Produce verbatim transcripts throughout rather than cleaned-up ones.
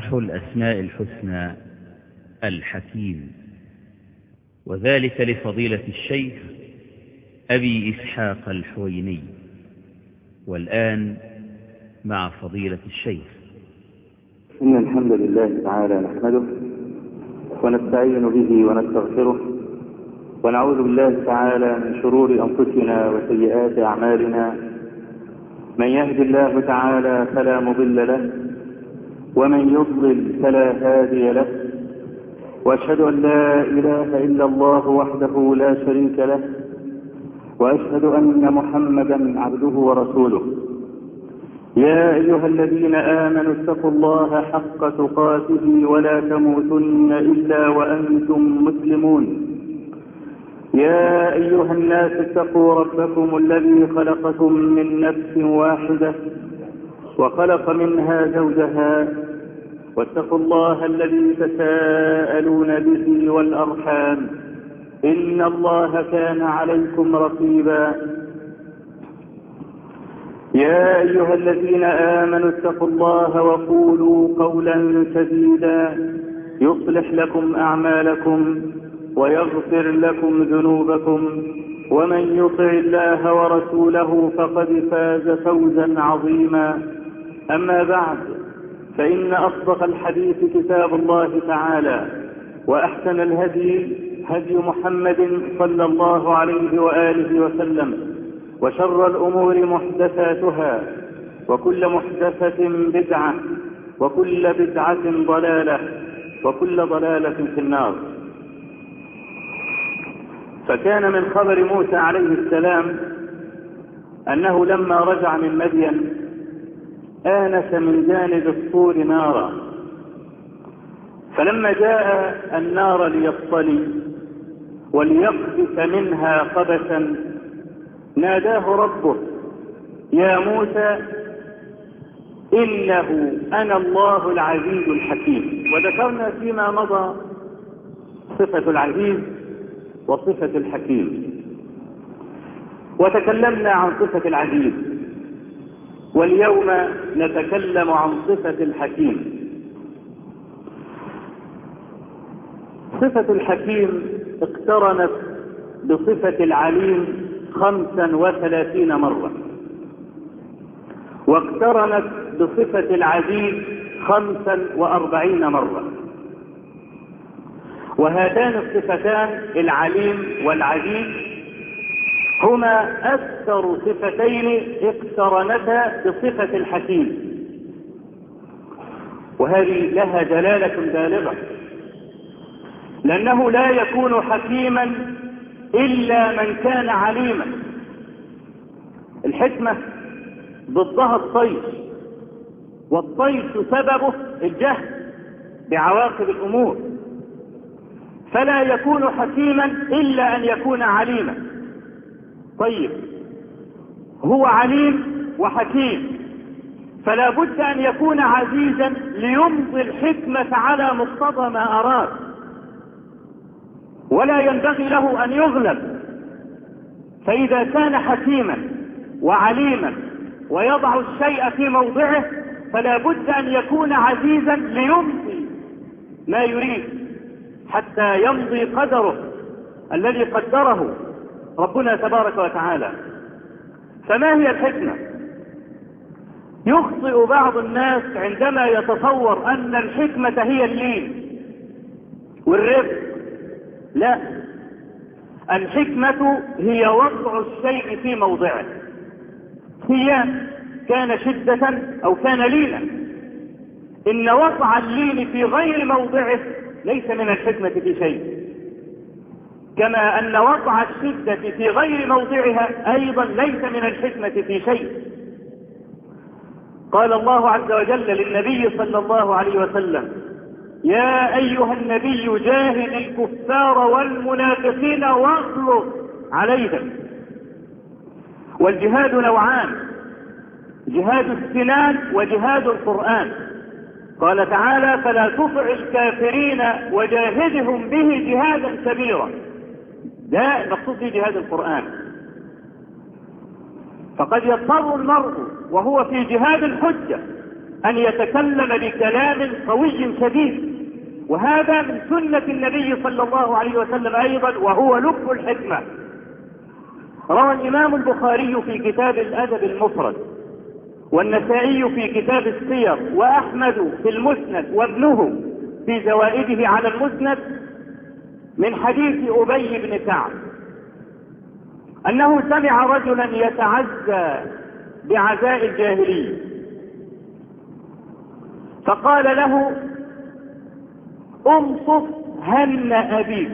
شرح الأسماء الحسنى الحكيم، وذلك لفضيلة الشيخ أبي إسحاق الحويني. والآن مع فضيلة الشيخ. إن الحمد لله تعالى نحمده ونستعين به ونستغفره، ونعوذ بالله تعالى من شرور أنفسنا وسيئات أعمالنا. من يهد الله تعالى فلا مضل له، ومن يضلل فلا هادي له، وأشهد أن لا إله إلا الله وحده لا شريك له، وأشهد أن محمدا عبده ورسوله. يا أيها الذين آمنوا اتقوا الله حق تقاته ولا تموتن إلا وأنتم مسلمون. يا أيها الناس اتقوا ربكم الذي خلقكم من نفس واحدة وخلق منها زوجها، واتقوا الله الذي تساءلون به والأرحام، إن الله كان عليكم رقيبا. يا أيها الذين آمنوا اتقوا الله وقولوا قولا سديدا يصلح لكم أعمالكم ويغفر لكم ذنوبكم، ومن يطع الله ورسوله فقد فاز فوزا عظيما. أما بعد، فإن أصدق الحديث كتاب الله تعالى، وأحسن الهدي هدي محمد صلى الله عليه وآله وسلم، وشر الأمور محدثاتها، وكل محدثة بدعة، وكل بدعة ضلالة، وكل ضلالة في النار. فكان من خبر موسى عليه السلام أنه لما رجع من مدين آنس من جانب الطور نارا، فلما جاء النار ليصطلي وليقذف منها قبسا ناداه ربه: يا موسى إنه أنا الله العزيز الحكيم. وذكرنا فيما مضى صفة العزيز وصفة الحكيم، وتكلمنا عن صفة العزيز، واليوم نتكلم عن صفة الحكيم. صفة الحكيم اقترنت بصفة العليم خمسا وثلاثين مرة، واقترنت بصفة العزيز خمسا وأربعين مرة. وهاتان الصفتان العليم والعزيز هما أكثر صفتين اقترنتا بصفة الحكيم، وهذه لها دلالة بالغة، لأنه لا يكون حكيما إلا من كان عليما. الحكمة ضدها الطيش، والطيش سببه الجهل بعواقب الأمور، فلا يكون حكيما إلا أن يكون عليما. طيب، هو عليم وحكيم، فلا بد أن يكون عزيزا ليمضي الحكمة على مقتضى ما أراد، ولا ينبغي له أن يغلب. فإذا كان حكيما وعليما ويضع الشيء في موضعه، فلا بد أن يكون عزيزا ليمضي ما يريد حتى يمضي قدره الذي قدره ربنا تبارك وتعالى. فما هي الحكمة؟ يخطئ بعض الناس عندما يتصور أن الحكمة هي اللين والرفق. لا، الحكمة هي وضع الشيء في موضعه، هي كان شدة أو كان لينا. إن وضع اللين في غير موضعه ليس من الحكمة في شيء، كما أن وضع الشدة في غير موضعها أيضا ليس من الحكمة في شيء. قال الله عز وجل للنبي صلى الله عليه وسلم: يا أيها النبي جاهد الكفار والمنافقين واغلظ عليهم. والجهاد نوعان: جهاد السنان وجهاد القرآن. قال تعالى: فلا تطع الكافرين وجاهدهم به جهادا كبيرا. ده المقصود به جهاد القرآن. فقد يضطر المرء وهو في جهاد الحجة أن يتكلم بكلام قوي شديد، وهذا من سنة النبي صلى الله عليه وسلم أيضا، وهو لب الحكمة. روى الإمام البخاري في كتاب الأدب المفرد، والنسائي في كتاب السير، وأحمد في المسند، وابنه في زوائده على المسند من حديث أبي بن كعب أنه سمع رجلا يتعزى بعزاء الجاهلية، فقال له: انصف هن أبيك.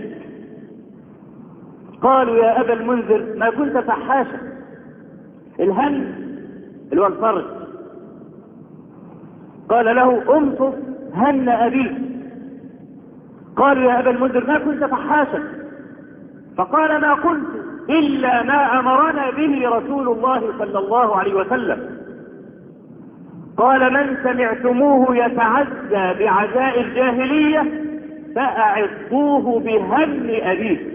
قالوا: يا أبا المنذر ما كنت فحاشا. الهن اللي هو الفرج. قال له: انصف هن أبيك. قالوا: يا أبا المنذر ما كنت فحاشا. فقال: ما كنت إلا ما أمرنا به رسول الله صلى الله عليه وسلم. قال: من سمعتموه يتعزى بعزاء الجاهلية فأعظوه بهم أبيه.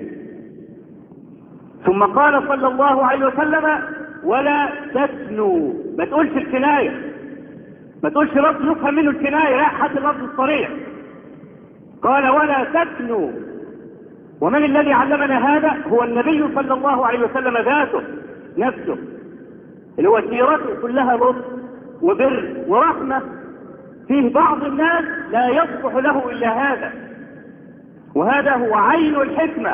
ثم قال صلى الله عليه وسلم: ولا تثنوا. ما تقولش الكناية، ما تقولش لفظ يفهم منه الكناية، لا، حتى اللفظ الصريح. قال: ولا تثنوا. ومن الذي علمنا هذا؟ هو النبي صلى الله عليه وسلم ذاته نفسه، اللي هو سيرته كلها لطف وبر ورحمة. فيه بعض الناس لا يصلح له إلا هذا، وهذا هو عين الحكمة.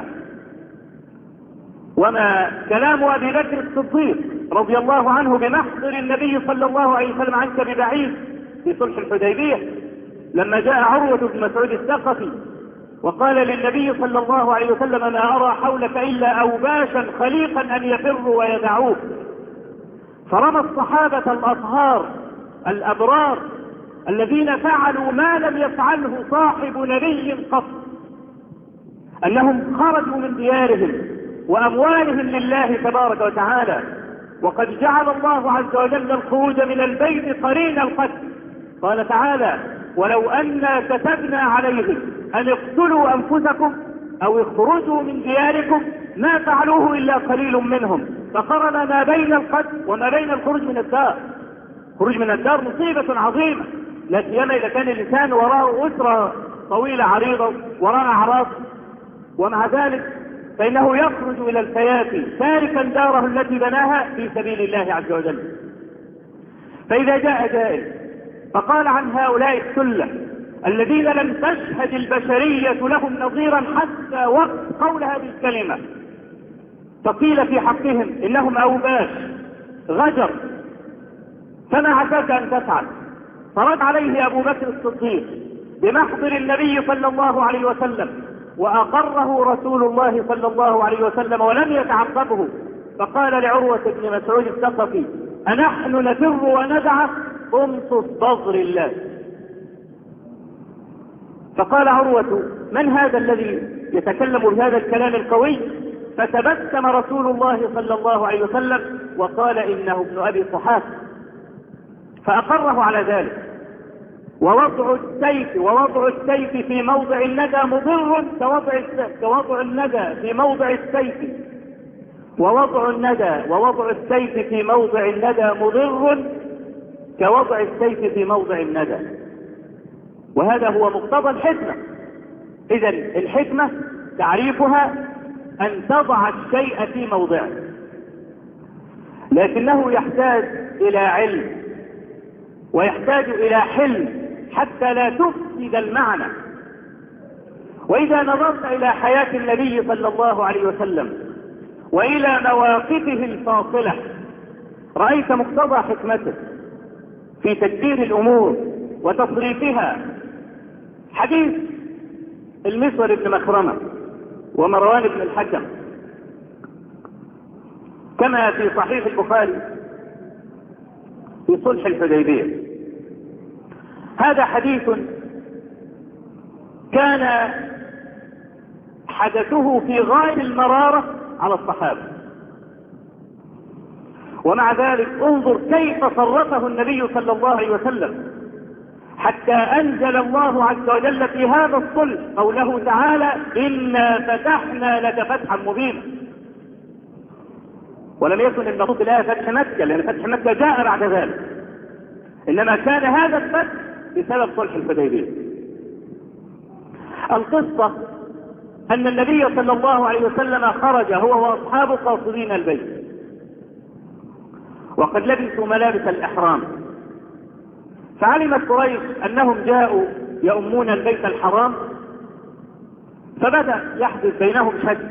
وما كلام أبي بكر الصديق رضي الله عنه بمحضر النبي صلى الله عليه وسلم عنك ببعيد في صلح الحديبية، لما جاء عروة بن مسعود الثقفي وقال للنبي صلى الله عليه وسلم: ما أرى حولك إلا أوباشا خليقا أن يفروا ويدعوك. فرمى الصحابة الأطهار الأبرار الذين فعلوا ما لم يفعله صاحب نبي قط، أنهم خرجوا من ديارهم وأموالهم لله تبارك وتعالى، وقد جعل الله عز وجل الخروج من البيت قرين القتل. قال تعالى: ولو أنا كتبنا عليهم أن اقتلوا أنفسكم أو اخرجوا من دياركم ما فعلوه إلا قليل منهم. فقرن ما بين القتل وما بين الخروج من الدار. خروج من الدار مصيبة عظيمة، لا سيما إذا كان الإنسان وراءه أسرة طويلة عريضة وراء أعراض، ومع ذلك فإنه يخرج إلى الفيافي تاركا داره التي بناها في سبيل الله عز وجل. فإذا جاء جائل فقال عن هؤلاء السلة الذين لم تشهد البشرية لهم نظيرا حتى وقت قول هذه الكلمة، فقيل في حقهم إنهم أوباش غجر، فما عساك أن تفعل؟ فرد عليه أبو بكر الصديق بمحضر النبي صلى الله عليه وسلم، وأقره رسول الله صلى الله عليه وسلم ولم يتعقبه، فقال لعروة بن مسعود الثقفي: أنحن نفر وندع؟ امصص بظر الله. فقال عروة: من هذا الذي يتكلم بهذا الكلام القوي؟ فتبسم رسول الله صلى الله عليه وسلم وقال: إنه ابن أبي قحافة. فأقره على ذلك. ووضع السيف ووضع السيف في موضع الندى مضر كوضع كوضع الندى في موضع السيف ووضع الندى ووضع السيف في موضع الندى مضر كوضع السيف في موضع الندى. وهذا هو مقتضى الحكمة. إذن الحكمة تعريفها أن تضع الشيء في موضعه، لكنه يحتاج إلى علم ويحتاج إلى حلم حتى لا تفسد المعنى. وإذا نظرت إلى حياة النبي صلى الله عليه وسلم وإلى مواقفه الفاصلة رأيت مقتضى حكمته في تدبير الأمور وتصريفها. حديث المسور بن مخرمة ومروان بن الحكم كما في صحيح البخاري في صلح الحديبية. هذا حديث كان حدثه في غاية المرارة على الصحابة، ومع ذلك انظر كيف صرفه النبي صلى الله عليه وسلم حتى أنزل الله عز وجل في هذا الصلح قوله تعالى: إنا فتحنا لك فتحا مبينا. ولم يكن المقصود بالآية فتح مكة، لأن فتح مكة جاء بعد ذلك. إنما كان هذا الفتح بسبب صلح الحديبية. القصة أن النبي صلى الله عليه وسلم خرج هو وأصحابه قاصدين البيت، وقد لبسوا ملابس الإحرام، فعلمت قريش أنهم جاءوا يؤمون البيت الحرام، فبدأ يحدث بينهم شد،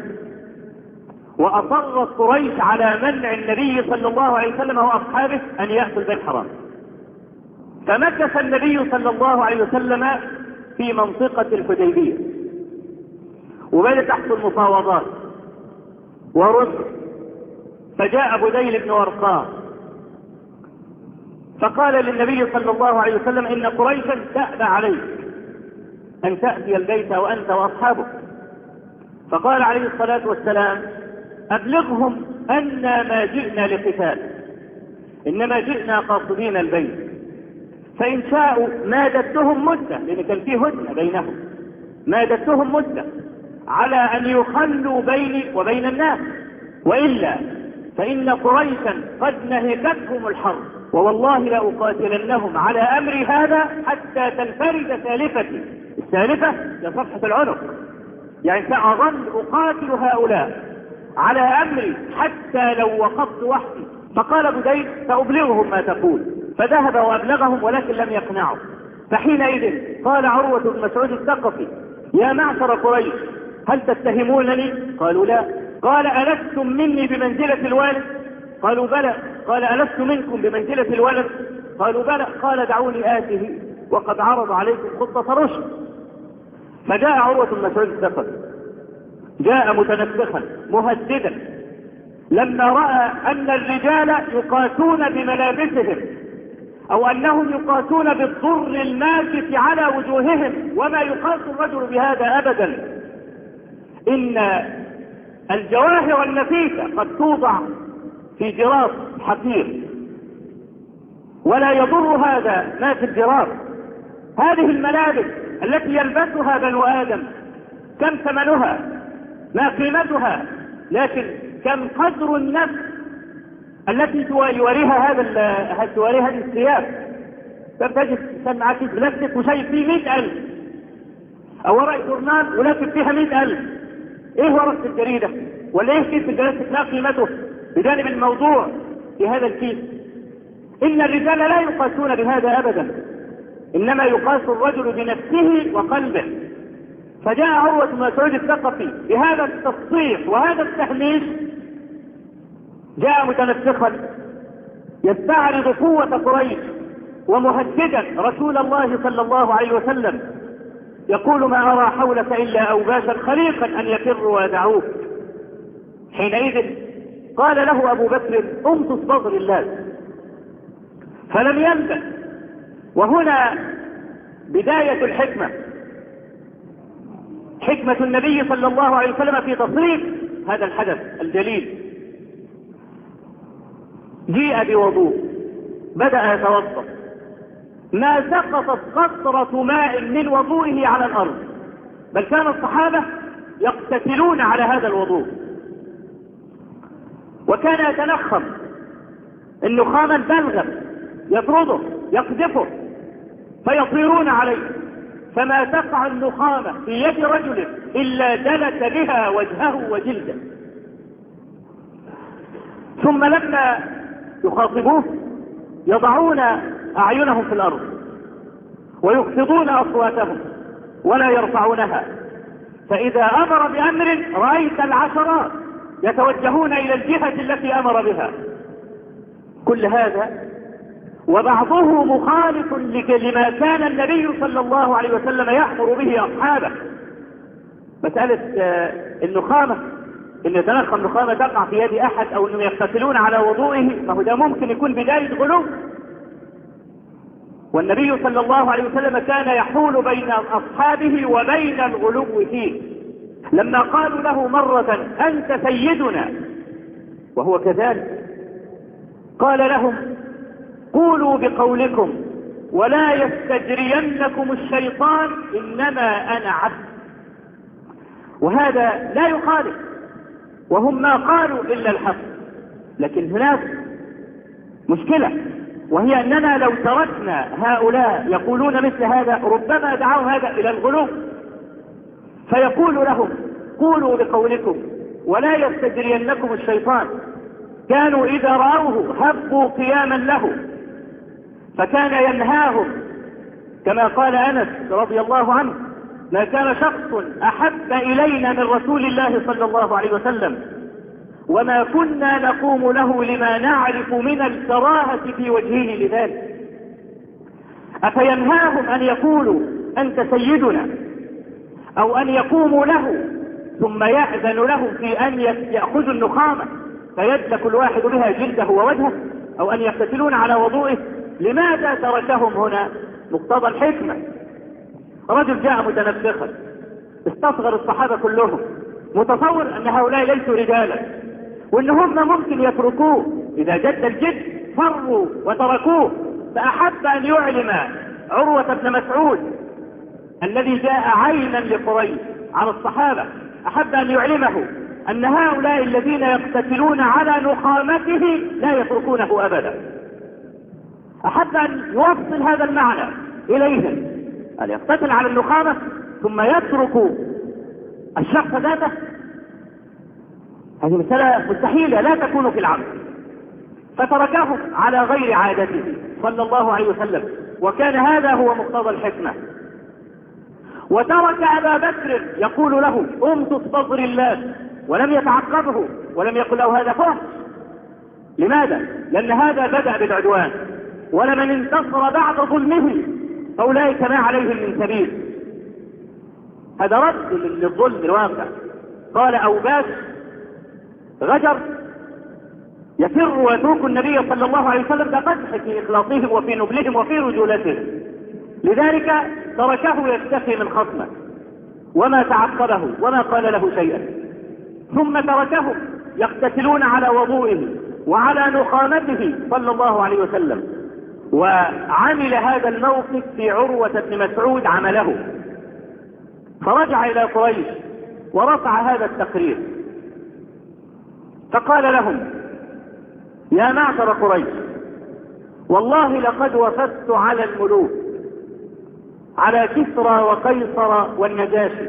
وأصرت قريش على منع النبي صلى الله عليه وسلم وأصحابه أن يأتوا البيت الحرام. فمكث النبي صلى الله عليه وسلم في منطقة الحديبية، وبدأت تحصل مفاوضات ورسل. فجاء بديل بن ورقاء فقال للنبي صلى الله عليه وسلم إن قريشا تأبى عليك أن تأتي البيت وأنت وأصحابك. فقال عليه الصلاة والسلام أبلغهم أن ما جئنا لقتال، إنما جئنا قاصدين البيت، فإن شاءوا مادتهم مدة، لأن كان فيه هدنة بينهم، مادتهم مدة على أن يخلوا بيني وبين الناس، وإلا فإن قريشا قد نهكتهم الحرب، ووالله لأقاتلنهم على أمر هذا حتى تنفرد سالفتي. السالفة هي صفحة العنق، يعني سأظل أقاتل هؤلاء على أمري حتى لو وقفت وحدي. فقال بديل سأبلغهم ما تقول، فذهب وأبلغهم ولكن لم يقنعوا. فحينئذ قال عروة بن مسعود الثقفي يا معشر قريش هل تتهمونني؟ قالوا لا. قال ألستم مني بمنزلة الوالد؟ قالوا بلى. قال ألست منكم بمنزلة الولد؟ قالوا بلى. قال دعوني آته وقد عرض عليكم خطة رشد. فجاء عروة بن مسعود الثقفي، جاء متنفخا مهددا لما رأى أن الرجال يقاسون بملابسهم، أو أنهم يقاسون بالضر الماكس على وجوههم، وما يقاس الرجل بهذا أبدا. إن الجواهر النفيسة قد توضع في جراف حقير، ولا يضر هذا ما في الجراف. هذه الملابس التي يلبسها بنو آدم كم ثمنها؟ ما قيمتها؟ لكن كم قدر النفس التي يوريها هذا توريها هذه الثياب؟ تجد سمعة بلاستيك وشيء فيه مئة ألف، أو ورقة جورنال ولكن فيها مئة ألف. إيه ورقة الجريدة ولا إيه كيس البلاستيك لا قيمته بجانب الموضوع في هذا الكيس. إن الرجال لا يقاسون بهذا أبدا، إنما يقاس الرجل بنفسه وقلبه. فجاء عروة بن مسعود الثقفي بهذا التصحيح وهذا التحميش، جاء متنفخا يستعرض قوة قريش ومهددا رسول الله صلى الله عليه وسلم، يقول ما أرى حولك إلا أوباشا خليقا أن يفروا ويدعوك. حينئذ قال له أبو بكر امتص بصر الله، فلم يلبث. وهنا بداية الحكمة، حكمة النبي صلى الله عليه وسلم في تصريف هذا الحدث الجليل. جيء بوضوء، بدأ يتوضأ، ما سقطت قطرة ماء من وضوئه على الأرض، بل كان الصحابة يقتتلون على هذا الوضوء، وكان يتنخم النخاما بلغا يطرده يقذفه فيطيرون عليه، فما تقع النخامة في يد رجل إلا دلت بها وجهه وجلده. ثم لما يخاطبوه يضعون أعينهم في الأرض ويخفضون أصواتهم ولا يرفعونها، فإذا أمر بأمر رأيت العشرات يتوجهون إلى الجهة التي أمر بها. كل هذا وبعضه مخالف لما كان النبي صلى الله عليه وسلم يأمر به أصحابه. مسألة النخامة، إن يتنخم نخامة تقع في يد أحد أو أنهم يقتتلون على وضوئه، فهو ده ممكن يكون بداية غلو. والنبي صلى الله عليه وسلم كان يحول بين أصحابه وبين الغلو فيه. لما قالوا له مرة أنت سيدنا وهو كذلك، قال لهم قولوا بقولكم ولا يستجرينكم الشيطان إنما أنا عبد. وهذا لا يخالف، وهم ما قالوا إلا الحق، لكن هناك مشكلة، وهي أننا لو تركنا هؤلاء يقولون مثل هذا ربما دعوا هذا إلى الغلو، فيقول لهم قولوا بقولكم ولا يستجرينكم الشيطان. كانوا إذا رأوه هبوا قياما له، فكان ينهاهم كما قال أنس رضي الله عنه: ما كان شخص أحب إلينا من رسول الله صلى الله عليه وسلم وما كنا نقوم له لما نعرف من الكراهة في وجهه لذلك. أفينهاهم أن يقولوا أنت سيدنا، أو أن يقوموا له ثم يأذن لهم في أن يأخذوا النخامة فيدلك الواحد بها جلده ووجهه، أو أن يقتتلون على وضوئه؟ لماذا تركهم هنا؟ مقتضى الحكمة. رجل جاء متنفخا استصغر الصحابة كلهم، متصور أن هؤلاء ليسوا رجالا وأن هم ممكن يتركوه، إذا جد الجد فروا وتركوه. فأحب أن يعلم عروة بن مسعود الذي جاء عينا لقريش على الصحابة، أحب أن يعلمه أن هؤلاء الذين يقتتلون على نخامته لا يتركونه أبدا. أحب أن يوصل هذا المعنى إليهم، أن يقتتل على النخامة ثم يترك الشخص ذاته. هذه مسألة مستحيلة لا تكون في العمل. فتركهم على غير عادته صلى الله عليه وسلم، وكان هذا هو مقتضى الحكمة. وترك أبا بكر يقول له امتص بصر الله، ولم يتعقبه ولم يقل له هذا فحش. لماذا؟ لأن هذا بدأ بالعدوان، ولمن انتصر بعد ظلمه فأولئك ما عليهم من سبيل. هذا رد للظلم الواقع. قال أوباش غجر يفر ويترك النبي صلى الله عليه وسلم كقدح في إخلاصهم وفي نبلهم وفي رجولتهم، لذلك تركه يشتكي من خصمه وما تعقبه وما قال له شيئا، ثم تركهم يقتتلون على وضوئه وعلى نخامته صلى الله عليه وسلم. وعمل هذا الموقف في عروة بن مسعود عمله، فرجع إلى قريش ورفع هذا التقرير فقال لهم: يا معشر قريش، والله لقد وفدت على الملوك، على كسرى وقيصر والنجاشي،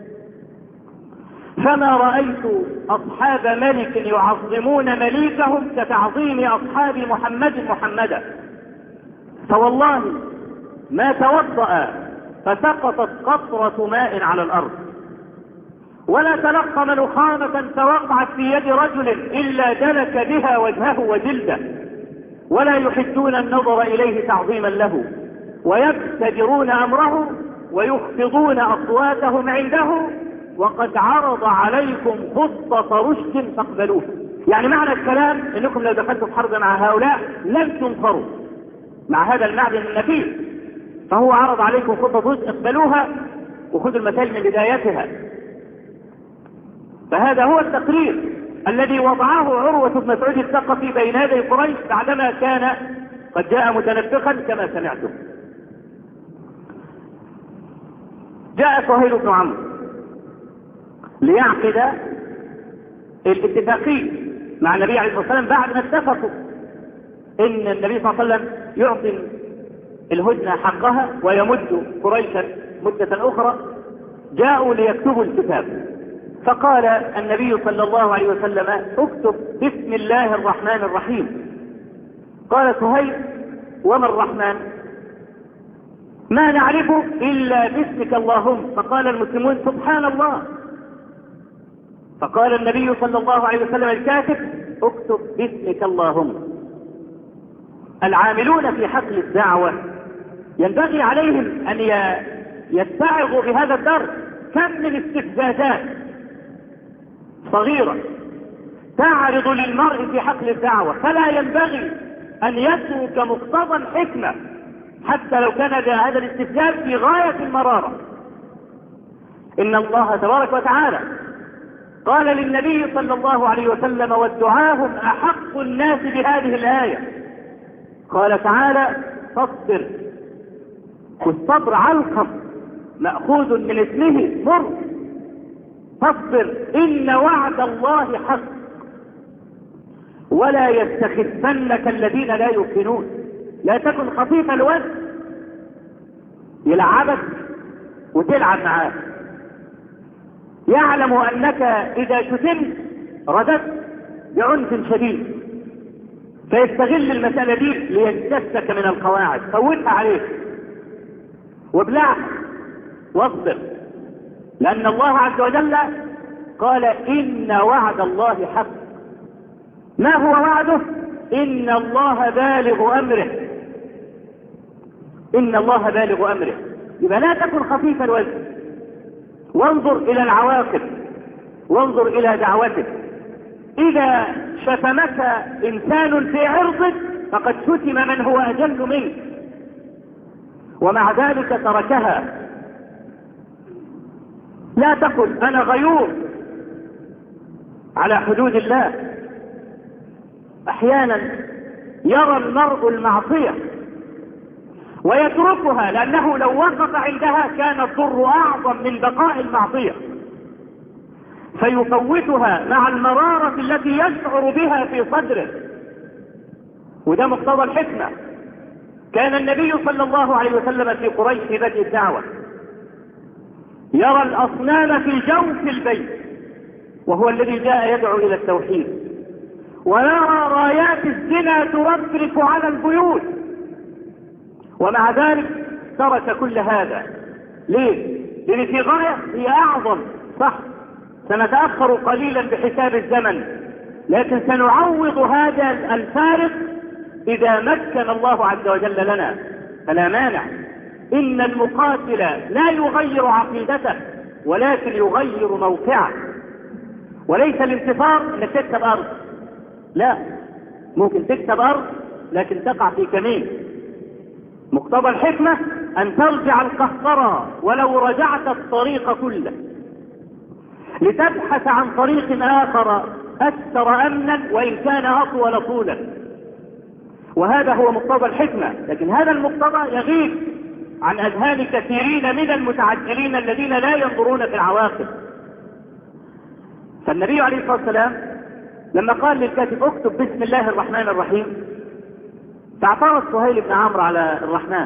فما رأيت أصحاب ملك يعظمون مليكهم كتعظيم أصحاب محمد محمدا، فوالله ما توضأ فسقطت قطرة ماء على الأرض، ولا تلقم نخامة فوقعت في يد رجل إلا دلك بها وجهه وجلده، ولا يحدون النظر إليه تعظيما له، ويبتدرون أمره ويخفضون أصواتهم عنده، وقد عرض عليكم خطة رشد فاقبلوه. يعني معنى الكلام انكم لو دخلتوا في حرب مع هؤلاء لن تنصروا مع هذا المعدن النفيس، فهو عرض عليكم خطة رشد اقبلوها وخذوا المثال من بدايتها. فهذا هو التقرير الذي وضعه عروة بن مسعود الثقفي بين يدي قريش بعدما كان قد جاء متنفخا كما سمعتم. جاء سهيل بن عمرو ليعقد الاتفاقية مع النبي عليه الصلاة والسلام بعد ما اتفقوا ان النبي صلى الله عليه وسلم يعطي الهدنة حقها ويمد قريشا مدة اخرى. جاءوا ليكتبوا الكتاب، فقال النبي صلى الله عليه وسلم: اكتب بسم الله الرحمن الرحيم. قال سهيل: وما الرحمن؟ ما نعرفه إلا باسمك اللهم. فقال المسلمون: سبحان الله. فقال النبي صلى الله عليه وسلم الكاتب: اكتب باسمك اللهم. العاملون في حقل الدعوة ينبغي عليهم أن يتعظوا بهذا الدرس. كم من استفزازات صغيرة تعرض للمرء في حقل الدعوة، فلا ينبغي أن يترك مقتضى الحكمة حتى لو كان هذا الاستفزاز في غاية المرارة. إن الله تبارك وتعالى قال للنبي صلى الله عليه وسلم: والدعاهم أحق الناس بهذه الآية. قال تعالى: فاصبر. والصبر علقم مأخوذ من اسمه مر. فاصبر إن وعد الله حق ولا يستخفنك الذين لا يؤمنون. لا تكن خفيف الوزن يلعبك وتلعب معاه. يعلم أنك إذا شتمت رددت بعنف شديد، فيستغل المسألة دي ليجتثك من القواعد. فوتها عليك وابلعها واصبر، لأن الله عز وجل قال إن وعد الله حق. ما هو وعده؟ إن الله بالغ أمره، إن الله بالغ أمره. يبقى لا تكن خفيف الوزن، وانظر إلى العواقب، وانظر إلى دعوتك. إذا شتمك إنسان في عرضك فقد شتم من هو أجل منك، ومع ذلك تركها. لا تقل أنا غيور على حدود الله. أحيانا يرى المرء المعصية ويتركها، لأنه لو وقف عندها كان الضر أعظم من بقاء المعصية، فيفوتها مع المرارة التي يشعر بها في صدره. وده مقتضى الحكمة. كان النبي صلى الله عليه وسلم في قريش في بدء الدعوة يرى الأصنام في جوف البيت، وهو الذي جاء يدعو إلى التوحيد، ويرى رايات الزنا ترفرف على البيوت، ومع ذلك ترك كل هذا. ليه؟ لأن في غاية هي أعظم. صح، سنتأخر قليلا بحساب الزمن، لكن سنعوض هذا الفارق إذا مكن الله عز وجل لنا، فلا مانع. إن المقاتل لا يغير عقيدته ولكن يغير موقعه. وليس الانتصار انك تكسب أرض، لا، ممكن تكسب أرض لكن تقع في كمين. مقتضى الحكمة أن ترجع القهقرى ولو رجعت الطريق كله، لتبحث عن طريق آخر أكثر أمنا وإن كان أطول طولا. وهذا هو مقتضى الحكمة، لكن هذا المقتضى يغيب عن أذهان كثيرين من المتعجلين الذين لا ينظرون في العواقب. فالنبي عليه الصلاة والسلام لما قال للكاتب اكتب بسم الله الرحمن الرحيم، فاعترض سهيل بن عمرو على الرحمن،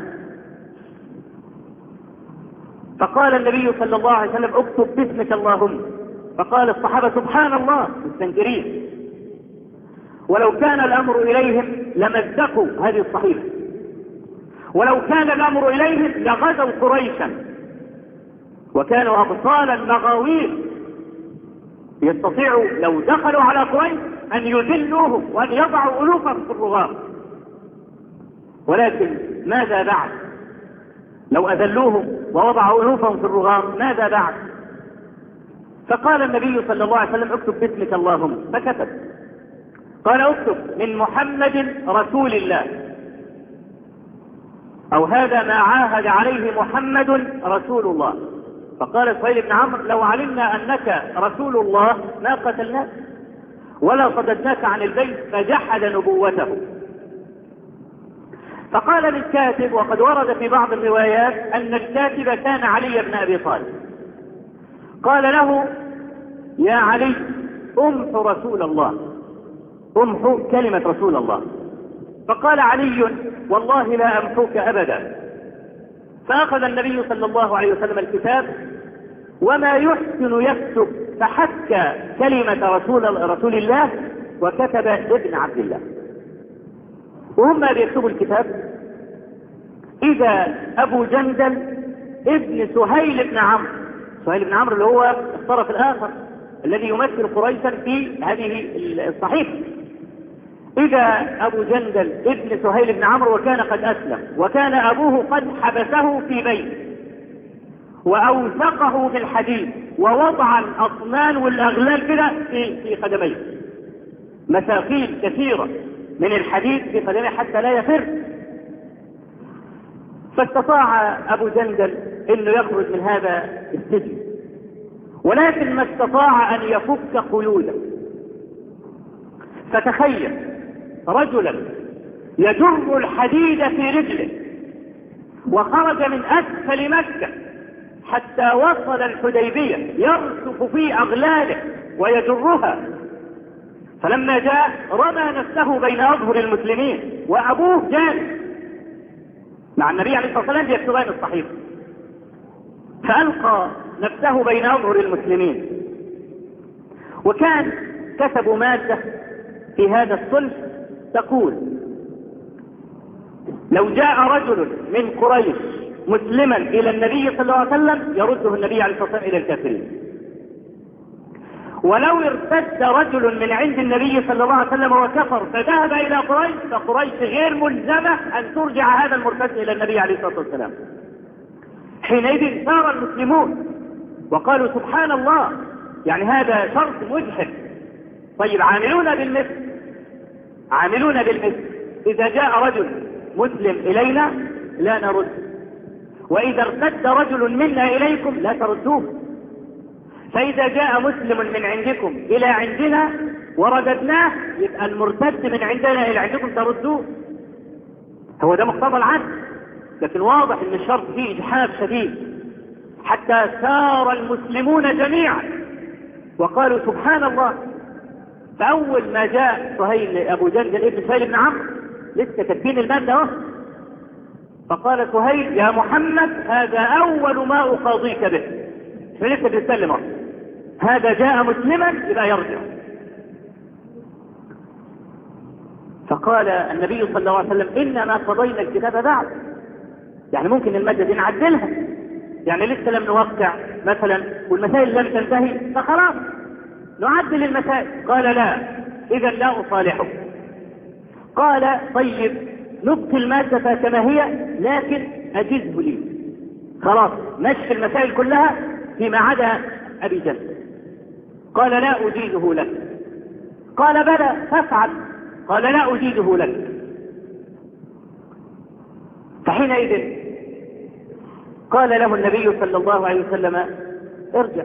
فقال النبي صلى الله عليه وسلم اكتب باسمك اللهم، فقال الصحابة سبحان الله مستنكرين، ولو كان الأمر إليهم لمزقوا هذه الصحيفة، ولو كان الأمر إليهم لغزوا قريشا، وكانوا أبطالا مغاوير يستطيعوا لو دخلوا على قريش أن يذلوهم وأن يضعوا ألوفهم في الرغام. ولكن ماذا بعد؟ لو أذلوهم ووضعوا ألوفهم في الرغام ماذا بعد؟ فقال النبي صلى الله عليه وسلم اكتب باسمك اللهم، فكتب. قال اكتب من محمد رسول الله، أو هذا ما عاهد عليه محمد رسول الله. فقال سهيل بن عمرو لو علمنا أنك رسول الله ما قتلناك ولا صددناك عن البيت، فجحد نبوته. فقال للكاتب، وقد ورد في بعض الروايات أن الكاتب كان علي بن أبي طالب، قال له يا علي امحو رسول الله، امحو كلمة رسول الله. فقال علي والله لا أمحوك أبدا. فأخذ النبي صلى الله عليه وسلم الكتاب وما يحسن يكتب، فحك كلمة رسول, رسول الله وكتب ابن عبد الله. وهم بيكتبوا الكتاب إذا أبو جندل ابن سهيل بن عمرو، سهيل بن عمرو اللي هو الطرف الآخر الذي يمثل قريشا في هذه الصحيفة، إذا أبو جندل ابن سهيل بن عمرو وكان قد أسلم، وكان أبوه قد حبسه في بيت وأوثقه بالحديد ووضع الأطنان والأغلال كده في في قدميه، مثاقيل كثيرة من الحديد في قدميه حتى لا يفر. فاستطاع أبو جندل أنه يخرج من هذا السجن، ولكن ما استطاع أن يفك قيوده. فتخيل رجلا يجر الحديد في رجله وخرج من أسفل مكة حتى وصل الحديبية يرسف في أغلاله ويجرها، فلما جاء رمى نفسه بين أظهر المسلمين وأبوه جالس مع النبي عليه الصلاة والسلام بيكتبان الصحيفة، فألقى نفسه بين أظهر المسلمين، وكان كتبوا مادة في هذا الصلح تقول: لو جاء رجل من قريش مسلما إلى النبي صلى الله عليه وسلم يرده النبي عليه الصلاة والسلام إلى الكافرين، ولو ارتد رجل من عند النبي صلى الله عليه وسلم وكفر فذهب إلى قريش فقريش غير ملزمة أن ترجع هذا المرتد إلى النبي عليه الصلاة والسلام. حينئذ صار المسلمون وقالوا سبحان الله، يعني هذا شرط مجحف. طيب عاملون بالمثل، عاملون بالمثل، إذا جاء رجل مسلم إلينا لا نرد، وإذا ارتد رجل منا إليكم لا تردوه، فإذا جاء مسلم من عندكم إلى عندنا ورددناه يبقى المرتد من عندنا إلى عندكم تردوه. هو ده مقتضى العدل، لكن واضح ان الشرط فيه إجحاف شديد، حتى سار المسلمون جميعا وقالوا سبحان الله. فأول ما جاء سهيل أبو جندل ابن سهيل بن عمرو لسه كاتبين المادة اهو، فقال سهيل: يا محمد هذا أول ما أقاضيك به، فلسه بيتكلم اهو، هذا جاء مسلما يبقى يرجع. فقال النبي صلى الله عليه وسلم: إنما قضينا الكتاب بعد، يعني ممكن المادة دي نعدلها، يعني لسه لم نوقع مثلا والمسائل لم تنتهي فخلاص نعدل المسائل. قال: لا، إذا لا أصالحه. قال: طيب نبقي المادة كما هي لكن أجزه لي، خلاص نشف المسائل كلها فيما عدا أبي جهل. قال: لا أجيزه لك. قال: بلى فافعل. قال: لا أجيزه لك. فحينئذ قال له النبي صلى الله عليه وسلم: ارجع.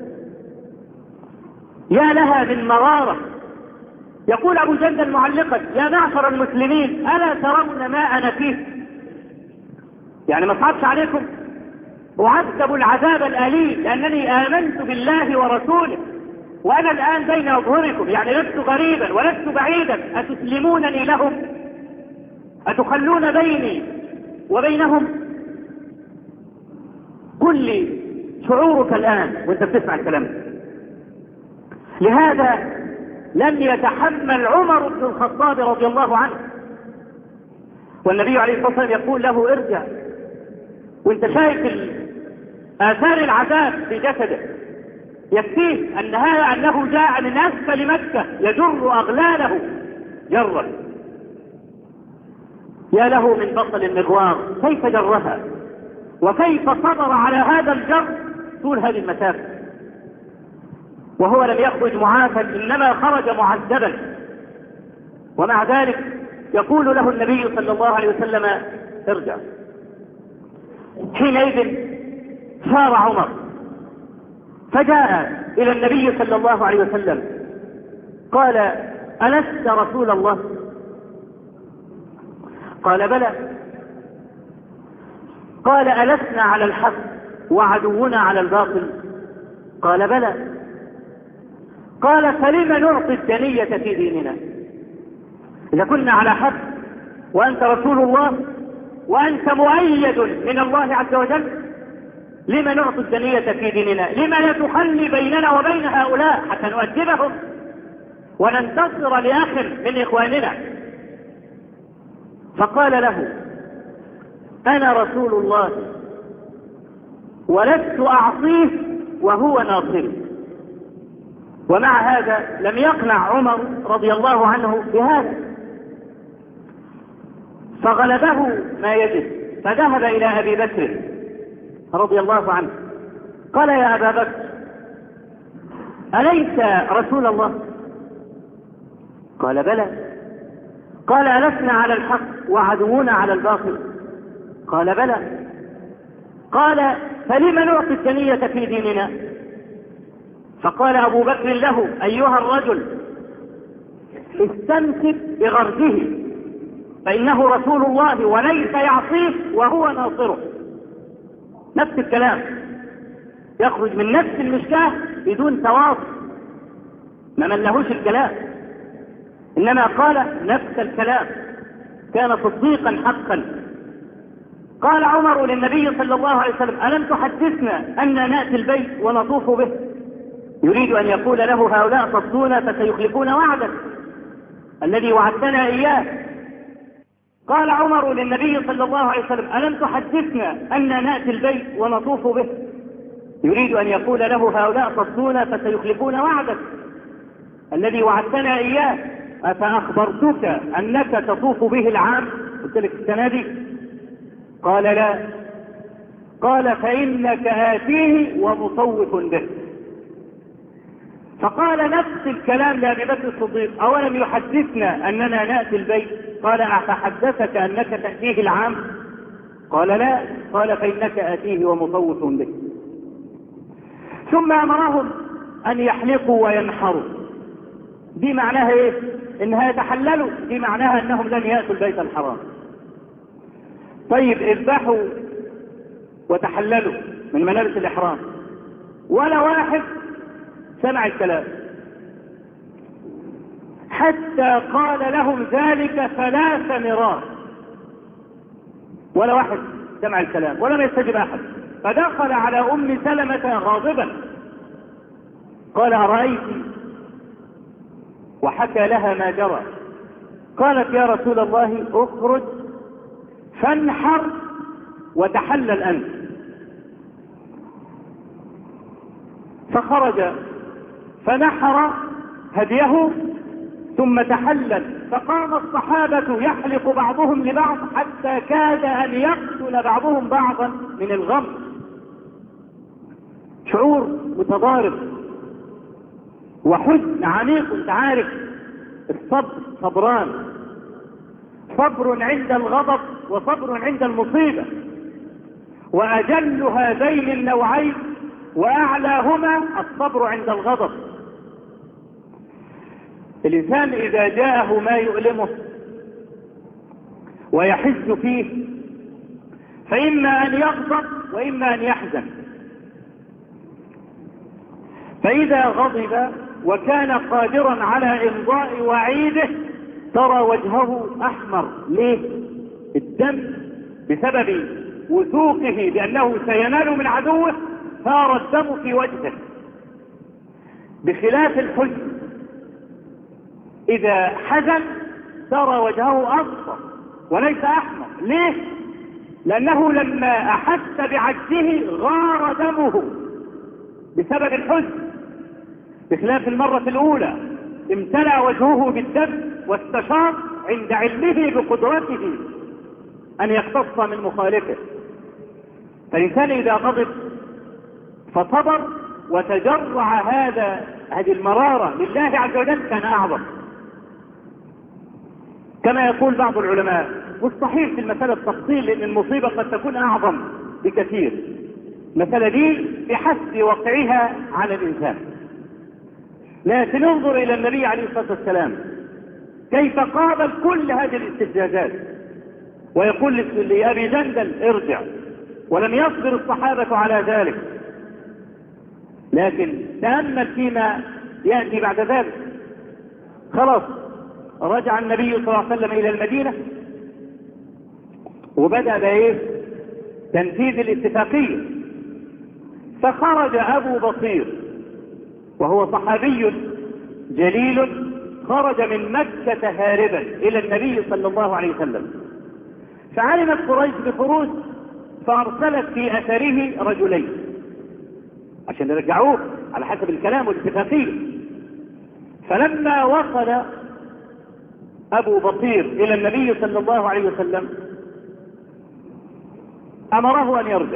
يا لها من مرارة. يقول أبو جندل معلقا: يا معشر المسلمين ألا ترون ما أنا فيه؟ يعني ما صعبش عليكم؟ أعذب العذاب الأليم لأنني آمنت بالله ورسوله وأنا الآن بين أظهركم، يعني لست غريبا ولست بعيدا، أتسلمونني لهم؟ أتخلون بيني وبينهم؟ قل لي شعورك الآن وانت بتسمع الكلام. لهذا لم يتحمل عمر بن الخطاب رضي الله عنه، والنبي عليه الصلاة والسلام يقول له: ارجع، وانت شايف آثار العذاب في جسده، يكفيه أن هذا أنه جاء من أسفل مكة يجر أغلاله جرا. يا له من بطل المغوار كيف جرها، وكيف صبر على هذا الجر طول هذه المسافة، وهو لم يخرج معافى إنما خرج معذبا. ومع ذلك يقول له النبي صلى الله عليه وسلم: ارجع. حينئذ سار عمر فجاء إلى النبي صلى الله عليه وسلم قال: ألست رسول الله؟ قال: بلى. قال: ألسنا على الحق وعدونا على الباطل؟ قال: بلى. قال: فلم نعطي الدنية في ديننا؟ إذا كنا على حق وأنت رسول الله وأنت مؤيد من الله عز وجل، لما نعطي الدنية في ديننا؟ لما لا تخلي بيننا وبين هؤلاء حتى نؤدبهم وننتصر لأخ من إخواننا؟ فقال له: أنا رسول الله ولست أعصيه وهو ناصري. ومع هذا لم يقنع عمر رضي الله عنه بهذا، فغلبه ما يجب، فذهب إلى أبي بكر رضي الله عنه قال: يا أبا بكر أليس رسول الله؟ قال: بلى. قال: ألسنا على الحق وعدونا على الباطل؟ قال: بلى. قال: فلم نعطي الدنية في ديننا؟ فقال أبو بكر له: أيها الرجل استمسك بغرزه، فإنه رسول الله وليس يعصيه وهو ناصره. نفس الكلام يخرج من نفس المشكاه بدون تواصل، ما ملهوش الكلام، إنما قال نفس الكلام. كان صديقا حقا. قال عمر للنبي صلى الله عليه وسلم: ألم تحدثنا أن نأتي البيت ونطوف به؟ يريد أن يقول له: هؤلاء صدونا فسيخلفون وعدك الذي وعدتنا إياه. قال عمر للنبي صلى الله عليه وسلم: ألم تحدثنا أن نأتي البيت ونطوف به؟ يريد أن يقول له: هؤلاء صدونا فسيخلفون وعدك الذي وعدتنا إياه. أفأخبرتك أنك تطوف به العام؟ قلت لك السنة دي. قال: لا. قال: فإنك آتيه ومطوف به. فقال نفس الكلام لأبي بكر الصديق: أولم يحدثنا أننا نأتي البيت؟ قال: أفحدثك أنك تأتيه العام؟ قال: لا. قال: فإنك آتيه ومطوف به. ثم أمرهم أن يحلقوا وينحروا. دي معناها إيه؟ إنها يتحللوا. دي معناها أنهم لن يأتوا البيت الحرام. طيب اذبحوا وتحللوا من ملابس الإحرام، ولا واحد سمع الكلام، حتى قال لهم ذلك ثلاث مرات، ولا واحد سمع الكلام ولم يستجب أحد. فدخل على أم سلمة غاضبا قال: أرأيت؟ وحكى لها ما جرى. قالت: يا رسول الله اخرج فانحر وتحلل أنت. فخرج فنحر هديه ثم تحلل. فقام الصحابة يحلق بعضهم لبعض حتى كاد أن يقتل بعضهم بعضا من الغم. شعور متضارب وحزن عميق. انت عارف الصبر صبران: صبر عند الغضب وصبر عند المصيبة، وأجل هذين النوعين وأعلاهما الصبر عند الغضب. الإنسان إذا جاءه ما يؤلمه ويحز فيه فإما أن يغضب وإما أن يحزن. فإذا غضب وكان قادرا على إمضاء وعيده ترى وجهه أحمر. ليه؟ الدم بسبب وثوقه بأنه سينال من عدوه ثار الدم في وجهه. بخلاف الحزن، إذا حزن ترى وجهه أصفر وليس أحمر. ليه؟ لأنه لما أحس بعجزه غار دمه بسبب الحزن، بخلاف المرة الأولى امتلأ وجهه بالدم واستشاط عند علمه بقدرته أن يقتص من مخالفه. فالإنسان إذا غضب فصبر وتجرع هذا هذه المرارة لله عز وجل كان أعظم. كما يقول بعض العلماء، والصحيح في المسألة التفصيل لأن المصيبة قد تكون أعظم بكثير. المسألة دي بحسب وقعها على الإنسان. لكن انظر إلى النبي عليه الصلاة والسلام كيف قابل كل هذه الاستفزازات، ويقول لأبي جندل ارجع، ولم يصبر الصحابة على ذلك. لكن تأمل فيما يأتي بعد ذلك. خلاص رجع النبي صلى الله عليه وسلم إلى المدينة وبدأ بإيه؟ تنفيذ الاتفاقية. فخرج أبو بصير وهو صحابي جليل، خرج من مكة هاربا إلى النبي صلى الله عليه وسلم. فعلمت قريش بخروج فأرسلت في أثره رجلين عشان يرجعوه على حسب الكلام والاتفاقية. فلما وصل أبو بصير إلى النبي صلى الله عليه وسلم أمره أن يرجع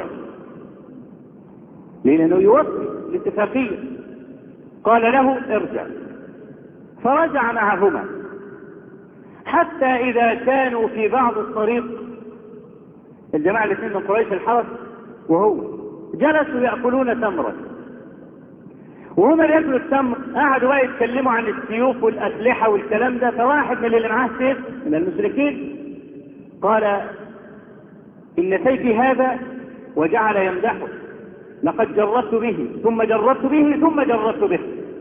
لأنه يوفي الاتفاقية. قال له ارجع، فرجع معهما حتى إذا كانوا في بعض الطريق، الجماعة الاثنين من قريش الحرس وهو جلسوا يأكلون تمرا، وهم يأكلوا التمر قعدوا بقى يتكلموا عن السيوف والأسلحة والكلام ده. فواحد من اللي معاه سيف من المشركين قال إن سيفي هذا، وجعل يمدحه: لقد جربت به ثم جربت به ثم جربت به،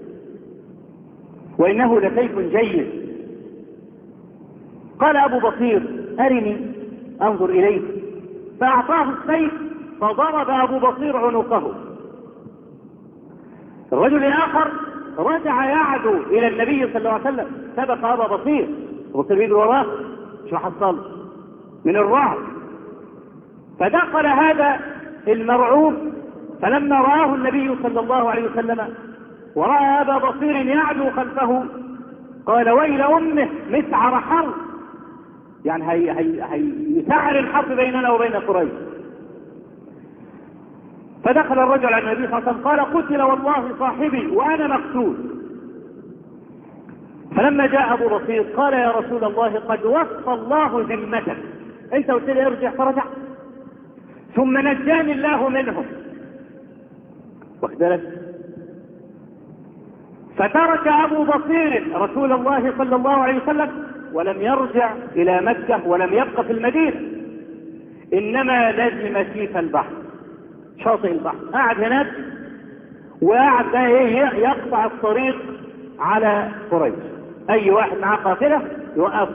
وإنه لسيف جيد. قال أبو بصير: أرني أنظر إليه. فأعطاه السيف فضرب أبو بصير عنقه. الرجل الآخر رجع يعدو إلى النبي صلى الله عليه وسلم، سبق أبا بصير، بصير بيجري وراه شو حصل من الرعب. فدخل هذا المرعوب، فلما رآه النبي صلى الله عليه وسلم ورأى أبا بصير يعدو خلفه قال ويل أمه مسعر حرب، يعني هي هي هي يسعر الحرب بيننا وبين قريش. فدخل الرجل على النبي صلى الله عليه وسلم قال قتل والله صاحبي وأنا مقتول. فلما جاء أبو بصير قال يا رسول الله قد وفى الله ذمتك، أنت قلت لي ارجع فرجع، ثم نجاني الله منهم، واخد فترك أبو بصير رسول الله صلى الله عليه وسلم ولم يرجع إلى مكة ولم يبقى في المدينة، إنما لزم سيف البحر شاطئ البحر، قاعد هناك وقاعد يقطع الطريق على قريش، أي واحد معه قافلة يوقف.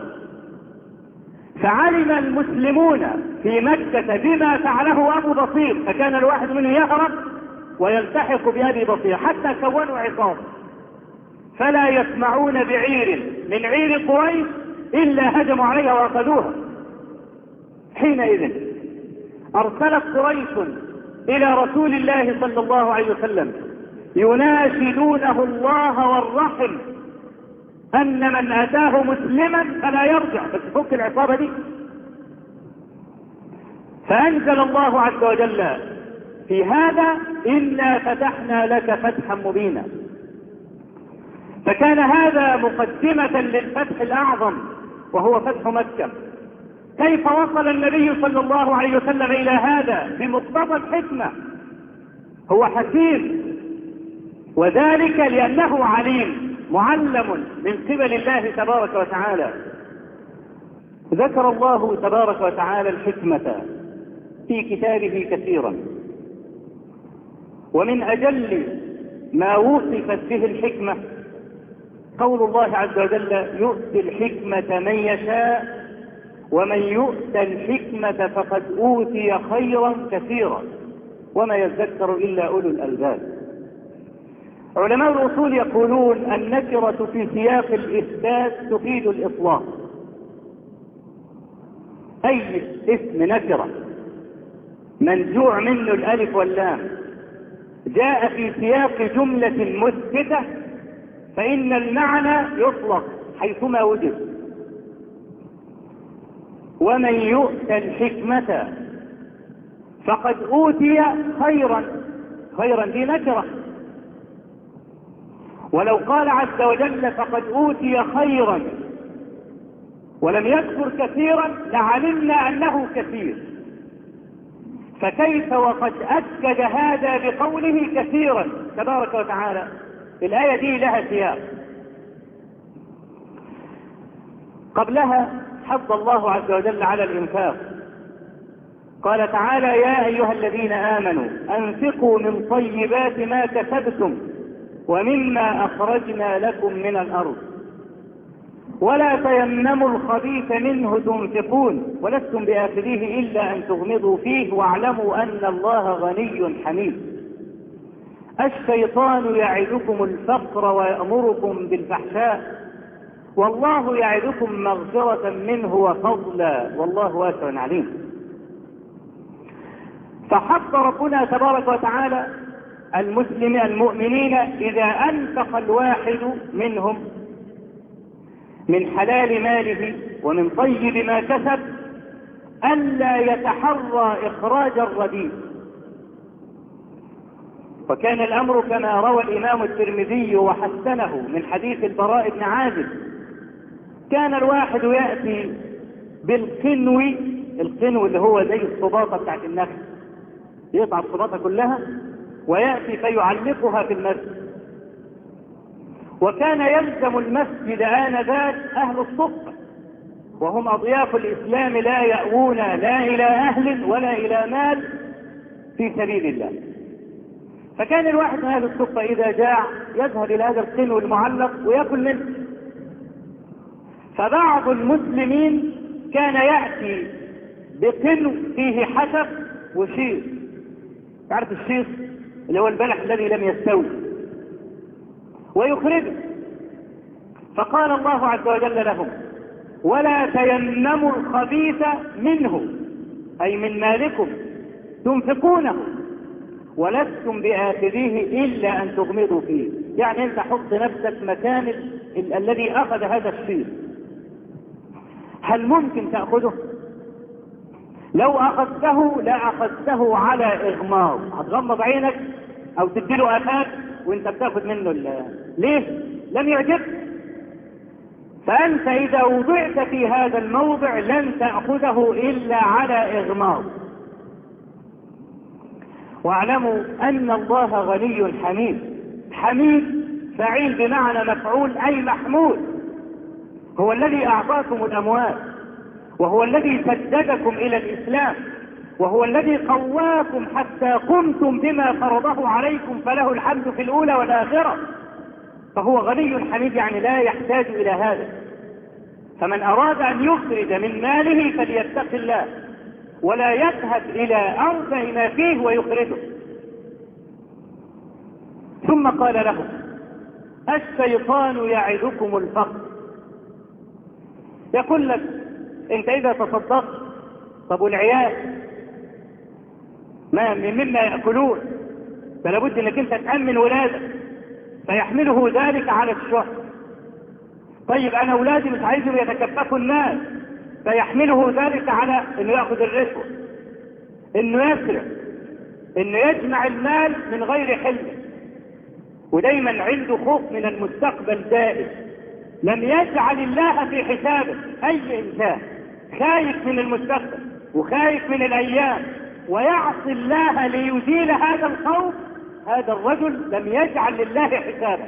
فعلم المسلمون في مكة بما فعله أبو بصير، فكان الواحد منهم يهرب ويلتحق بأبي بصير حتى كونوا عصابة، فلا يسمعون بعير من عير قريش إلا هجموا عليها وأخذوها. حينئذ أرسلت قريش إلى رسول الله صلى الله عليه وسلم يناشدونه الله والرحم أن من أتاه مسلما فلا يرجع، بس فك العصابة دي. فأنزل الله عز وجل في هذا إنا فتحنا لك فتحا مبينا. فكان هذا مقدمة للفتح الأعظم وهو فتح مكة. كيف وصل النبي صلى الله عليه وسلم إلى هذا؟ بمقتضى الحكمة، هو حكيم، وذلك لأنه عليم معلم من قبل الله تبارك وتعالى. ذكر الله تبارك وتعالى الحكمة في كتابه كثيرا، ومن أجل ما وصفت به الحكمة قول الله عز وجل يؤتي الحكمة من يشاء ومن يؤت الحكمة فقد أوتي خيرا كثيرا وما يذكر إلا أولو الألباب. علماء الأصول يقولون النكرة في سياق الإثبات تفيد الإطلاق، أي اسم نكرة منزوع منه الألف واللام جاء في سياق جملة مثبتة فإن المعنى يطلق حيثما وجد. ومن يؤت الحكمة فقد أوتي خيرا، خيرا دي نكرة، ولو قال عز وجل فقد أوتي خيرا ولم يذكر كثيرا لعلمنا أنه كثير، فكيف وقد أكد هذا بقوله كثيرا تبارك وتعالى؟ الآية دي لها سياق. قبلها حض الله عز وجل على الإنفاق، قال تعالى يا أيها الذين آمنوا أنفقوا من طيبات ما كسبتم ومما أخرجنا لكم من الأرض ولا تيمموا الخبيث منه تنفقون ولستم بآخذيه إلا أن تغمضوا فيه واعلموا أن الله غني حميد. الشيطان يعدكم الفقر ويأمركم بالفحشاء والله يعدكم مغفرة منه وفضلا والله واسع عليم. فحث ربنا تبارك وتعالى المسلم المؤمنين إذا أنفق الواحد منهم من حلال ماله ومن طيب ما كسب ألا يتحرى إخراج الرديء. وكان الأمر كما روى الإمام الترمذي وحسنه من حديث البراء بن عازب، كان الواحد يأتي بالقنو، القنو اللي هو زي الصباطة بتاعت النخل، يقطع الصباطة كلها ويأتي فيعلقها في المسجد. وكان يلزم المسجد آنذاك أهل الصفة وهم أضياف الإسلام لا يأوون لا إلى أهل ولا إلى مال في سبيل الله. فكان الواحد من أهل الصفة إذا جاع يذهب إلى هذا القنو المعلق ويأكل منه. فبعض المسلمين كان يأتي بقنو فيه حشب وشيص. تعرف الشيص اللي هو البلح الذي لم يستوي، ويخرجه. فقال الله عز وجل لهم: ولا تيمموا الخبيث منه، أي من مالكم، تنفقونه ولستم بآخذيه إلا أن تغمضوا فيه. يعني أنت حط نفسك مكان ال الذي أخذ هذا الشيء. هل ممكن تأخذه؟ لو أخذته لا أخذته على إغماض، هتغمض عينك أو تديله أفاك وانت بتاخذ منه. ليه؟ لم يعجبك. فأنت إذا وضعت في هذا الموضع لن تأخذه إلا على إغماض. واعلموا أن الله غني حميد. حميد فعيل بمعنى مفعول، أي محمود. هو الذي أعطاكم الأموال، وهو الذي سددكم إلى الإسلام، وهو الذي قواكم حتى قمتم بما فرضه عليكم، فله الحمد في الأولى والآخرة. فهو غني حميد، يعني لا يحتاج إلى هذا. فمن أراد أن يخرج من ماله فليتق الله، ولا يذهب إلى أربع ما فيه ويخرجه. ثم قال له: الشيطان يعدكم الفقر. يقول لك: انت إذا تصدقت، طب والعيال ما مما يأكلون، فلا بد انك انت تأمن ولادك، فيحمله ذلك على الشح. طيب انا اولادي مش عايزهم يتكففوا الناس، فيحمله ذلك على انه يأخذ الرشوة، انه يسرق، انه يجمع المال من غير حلم. ودايما عنده خوف من المستقبل دائم. لم يجعل الله في حسابه. اي انسان خايف من المستقبل وخايف من الايام ويعصي الله ليزيل هذا الخوف، هذا الرجل لم يجعل لله حسابه.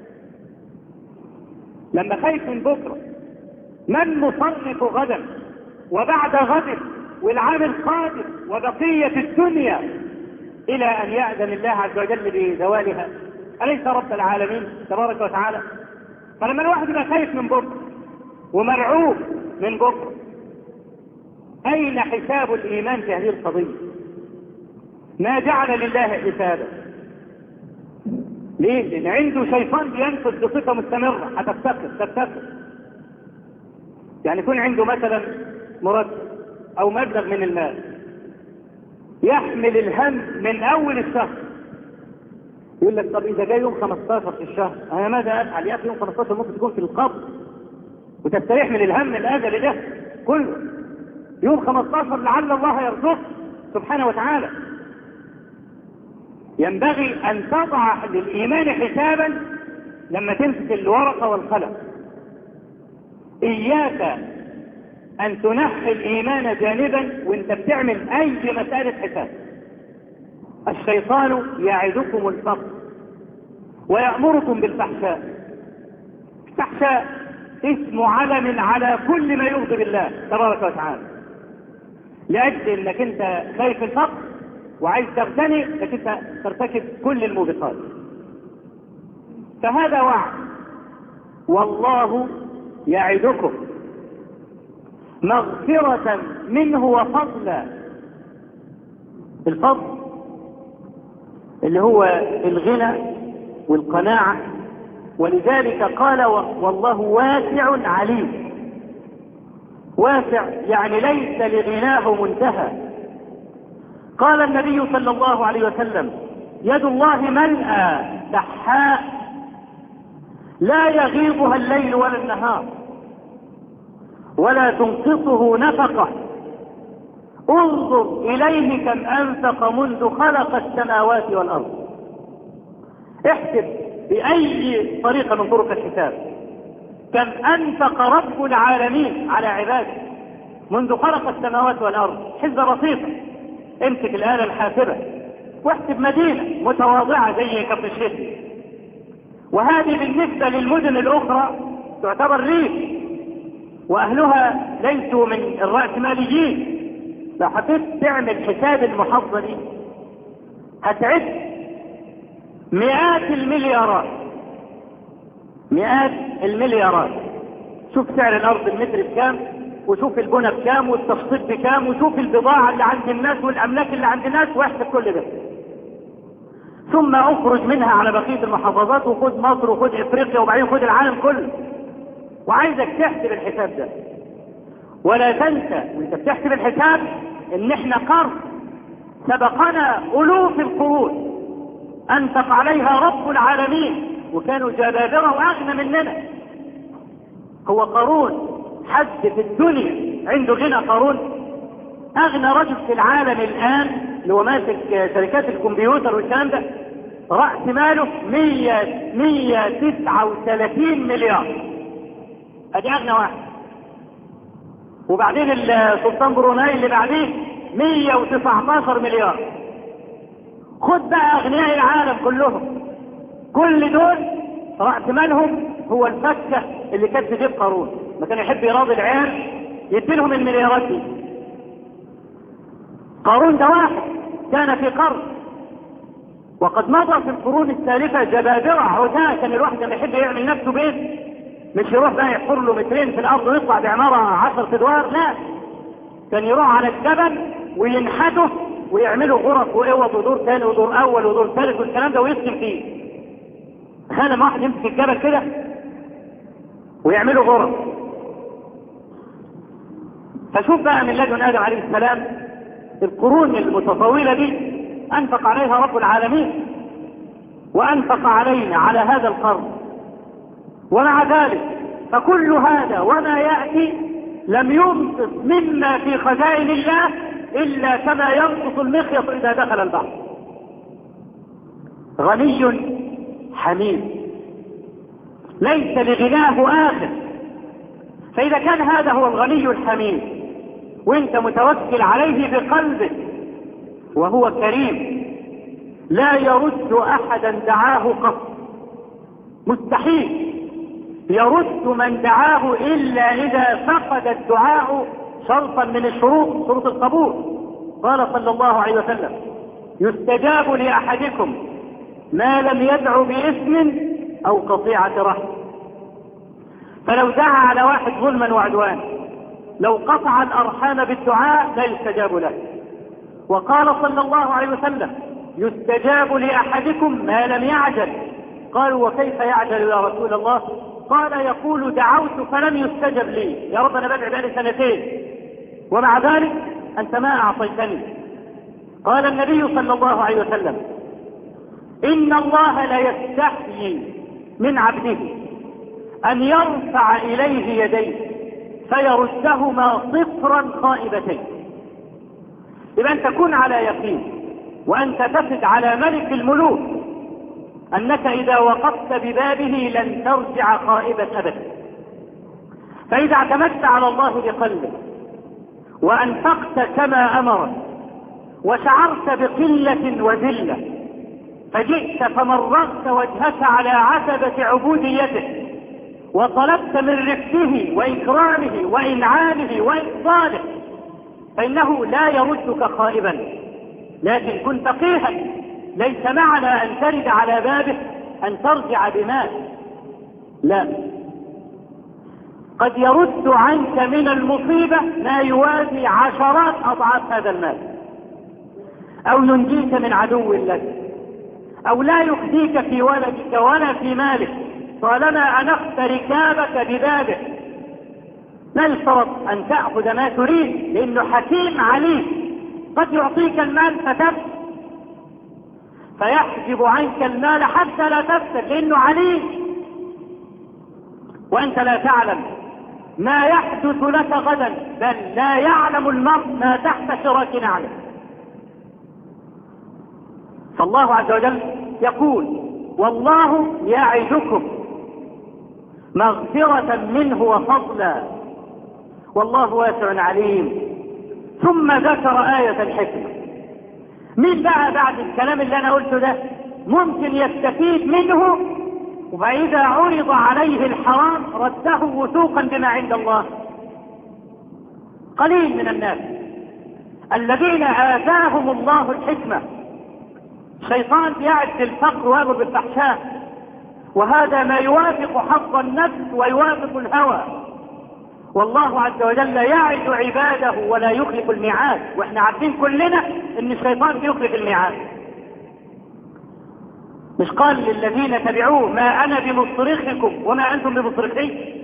لما خايف من بكره، من مصرف غدا وبعد غد والعام القادم وبقية الدنيا الى ان يأذن الله عز وجل بزوالها؟ أليس رب العالمين تبارك وتعالى؟ فلما الواحد يبقى خايف من بكره ومرعوب من بكره، أين حساب الإيمان في هذه القضية؟ ما جعل لله حسابا. ليه؟ لأن عنده شيطان بينفذ بصفة مستمرة، هتفتقر تفتقر. يعني يكون عنده مثلا مرتب أو مبلغ من المال، يحمل الهم من أول الشهر. يقول لك: طب إذا جاء يوم خمستاشر في الشهر أنا ماذا أفعل؟ يا أخي يوم خمستاشر ممكن تكون في القبر وتستريح من الهم الأزلي ده كله. يوم خمستاشر لعل الله يرزقك سبحانه وتعالى. ينبغي أن تضع للإيمان حسابا لما تمسك الورقة والقلم. إياك أن تنحي الإيمان جانبا وانت بتعمل أي مسألة حساب. الشيطان يعدكم الفقر ويأمركم بالفحشاء. الفحشاء اسم علم على كل ما يغضب الله تبارك وتعالى، لأجل انك انت خايف الفقر وعايز تغتني، انك انت ترتكب كل الموبقات. فهذا وعد. والله يعدكم مغفرة منه وفضلا. الفضل اللي هو الغنى والقناعة، ولذلك قال: والله واسع عليم. واسع يعني ليس لغناه منتهى. قال النبي صلى الله عليه وسلم: يد الله ملأى سحاء لا يغيضها الليل ولا النهار ولا تنقصه نفقة. انظر إليه كم أنفق منذ خلق السماوات والأرض. احسب بأي طريقة من طرق الحساب كم أنفق رب العالمين على عباده منذ خلق السماوات والأرض. حسبة بسيطة. امسك الآلة الحاسبة واحسب مدينة متواضعة زي كفر الشيخ، وهذه بالنسبة للمدن الأخرى تعتبر ريف وأهلها ليسوا من الرأسماليين. لو حبيت تعمل حساب المحافظة دي هتعد مئات المليارات، مئات المليارات. شوف سعر الأرض المتر بكام وشوف البنى بكام والتشطيب بكام وشوف البضاعة اللي عند الناس والأملاك اللي عند الناس واحسب كل ده، ثم اخرج منها على بقية المحافظات وخد مصر وخد افريقيا وبعدين خد العالم كله، وعايزك تحسب الحساب ده. ولا تنسى وانت بتحسب الحساب ان احنا قرن سبقنا الوف القرون انفق عليها رب العالمين وكانوا جبابرة واغنى مننا. هو قارون حد في الدنيا عنده غنى قارون؟ اغنى رجل في العالم الان اللي هو ماسك شركات الكمبيوتر والكلام ده رأس ماله مية وتسعة وثلاثين مليار، ادي اغنى واحد. وبعدين السلطان بروناي اللي بعديه مية وتسعتاشر مليار. خد بقى اغنياء العالم كلهم، كل دول رأس مالهم هو الفكة اللي كانت تجيب قارون. ما كان يحب يراضي العيال يديلهم المليارات دي. قارون ده واحد كان في قرن، وقد مضى في القرون السالفة جبابرة عتاة. كان الواحد لما يحب يعمل نفسه بيت مش يروح بقى يحفر له مترين في الارض ويطلع بعمارة عشر ادوار، لا، كان يروح على الجبل وينحته ويعملوا غرف واوض ودور ثاني ودور اول ودور ثالث والكلام ده ويسكن فيه. تخيل لما واحد يمسك الجبل كده ويعملوا غرف. فشوف بقى من لدن ادم عليه السلام القرون المتطاولة دي انفق عليها رب العالمين وانفق علينا على هذا القرن. ومع ذلك فكل هذا وما يأتي لم ينقص مما في خزائن الله إلا كما ينقص المخيط إذا دخل البحر. غني حميد ليس لغناه آخر. فإذا كان هذا هو الغني الحميد وانت متوكل عليه بقلبك وهو كريم لا يرد أحدا دعاه قط، مستحيل يرد من دعاه إلا إذا فقد الدعاء شرطا من الشروط، شروط القبول. قال صلى الله عليه وسلم يستجاب لأحدكم ما لم يدع بإثم أو قطيعة رحم. فلو دعا على واحد ظلما وعدوان لو قطع الأرحام بالدعاء لا يستجاب له. وقال صلى الله عليه وسلم يستجاب لأحدكم ما لم يعجل. قالوا وكيف يعجل يا رسول الله؟ قال يقول دعوت فلم يستجب لي، يا رب انا بدعي بقالي سنتين ومع ذلك انت ما اعطيتني. قال النبي صلى الله عليه وسلم ان الله لا يستحيي من عبده ان يرفع اليه يديه فيردهما صفرا خائبتين. يبقى ان تكون على يقين وان تتفد على ملك الملوك انك اذا وقفت ببابه لن ترجع خائبا ابدا. فاذا اعتمدت على الله بقلبك وانفقت كما امرك وشعرت بقلة وذلة فجئت فمرغت وجهك على عتبة عبوديته وطلبت من رفته واكرامه وانعامه وافضاله فانه لا يردك خائبا. لكن كن فقيها، ليس معنى ان ترد على بابه ان ترجع بمال، لا، قد يرد عنك من المصيبة ما يوازي عشرات اضعاف هذا المال، او ينجيك من عدو لك، او لا يخزيك في ولدك ولا في مالك طالما انخت ركابك ببابه. لا يشترط ان تأخذ ما تريد لانه حكيم عليم، قد يعطيك المال فتفسد فيحجب عنك المال حتى لا تفسد لانه عليم وانت لا تعلم ما يحدث لك غدا، بل لا يعلم المرء ما تحت شراك نعله. فالله عز وجل يقول والله يعدكم مغفرة منه وفضلا والله واسع عليم. ثم ذكر آية الحكمة. مين بقى بعد الكلام اللي انا قلته ده ممكن يستفيد منه فإذا عرض عليه الحرام رده وثوقا بما عند الله؟ قليل من الناس الذين آتاهم الله الحكمة. الشيطان يعد الفقر ويأمر بالفحشاء وهذا ما يوافق حظ النفس ويوافق الهوى، والله عز وجل يعد عباده ولا يخلف الميعاد، واحنا عارفين كلنا ان الشيطان بيخلف الميعاد. مش قال للذين تبعوه ما انا بمصرخكم وما انتم بمصرخي،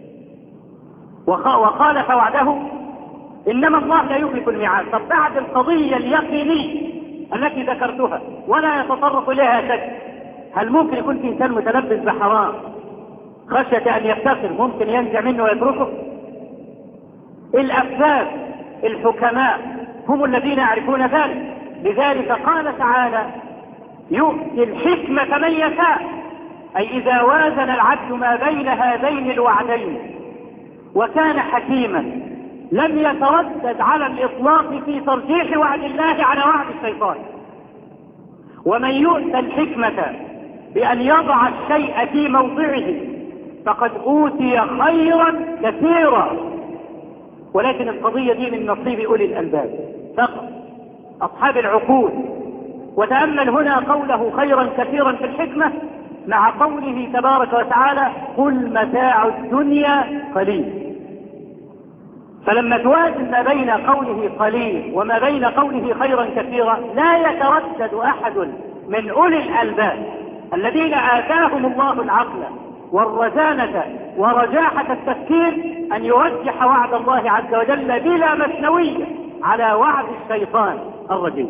وخالف وعده، انما الله لا يخلف الميعاد. طب بعد القضية اليقينية التي ذكرتها ولا يتطرق اليها شك، هل ممكن يكون في انسان متلبس بحرام خشية ان يفتخر ممكن ينزع منه ويتركه؟ الأفذاذ الحكماء هم الذين يعرفون ذلك. لذلك قال تعالى يؤتي الحكمة من يشاء، أي إذا وازن العبد ما بين هذين الوعدين وكان حكيما لم يتردد على الإطلاق في ترجيح وعد الله على وعد الشيطان. ومن يؤتى الحكمة بأن يضع الشيء في موضعه فقد أوتي خيرا كثيرا. ولكن القضية دي من نصيب أولي الألباب فقط، أصحاب العقول. وتأمل هنا قوله خيرا كثيرا في الحكمة مع قوله تبارك وتعالى قل متاع الدنيا قليل. فلما توازن ما بين قوله قليل وما بين قوله خيرا كثيرا لا يتردد أحد من أولي الألباب الذين آتاهم الله العقل والرزانة ورجاحة التفكير أن يرجح وعد الله عز وجل بلا مثنوية على وعد الشيطان الرجيم.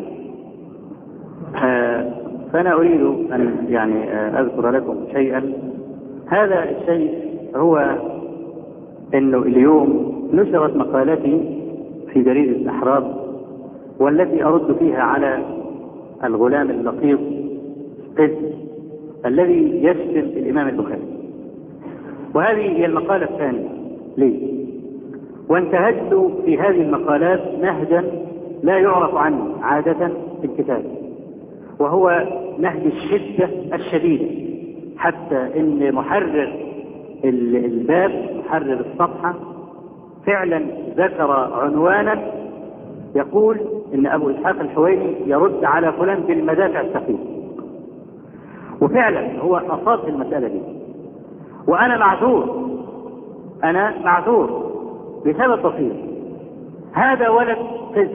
آه فأنا أريد أن يعني آه أذكر لكم شيئا. هذا الشيء هو أنه اليوم نشرت مقالتي في جريدة الأحرار والتي أرد فيها على الغلام اللقيط قس الذي يشتم الإمام البخاري، وهذه هي المقالة الثانية لي. وانتهجت في هذه المقالات نهجا لا يعرف عنه عادة في الكتاب، وهو نهج الشدة الشديدة، حتى ان محرر الباب محرر الصفحة فعلا ذكر عنوانا يقول ان ابو اسحاق الحويني يرد على فلان بالمدافع الثقيلة، وفعلا هو اصاب المسألة دي. وانا معذور، انا معذور بسبب بسيط. هذا ولد قز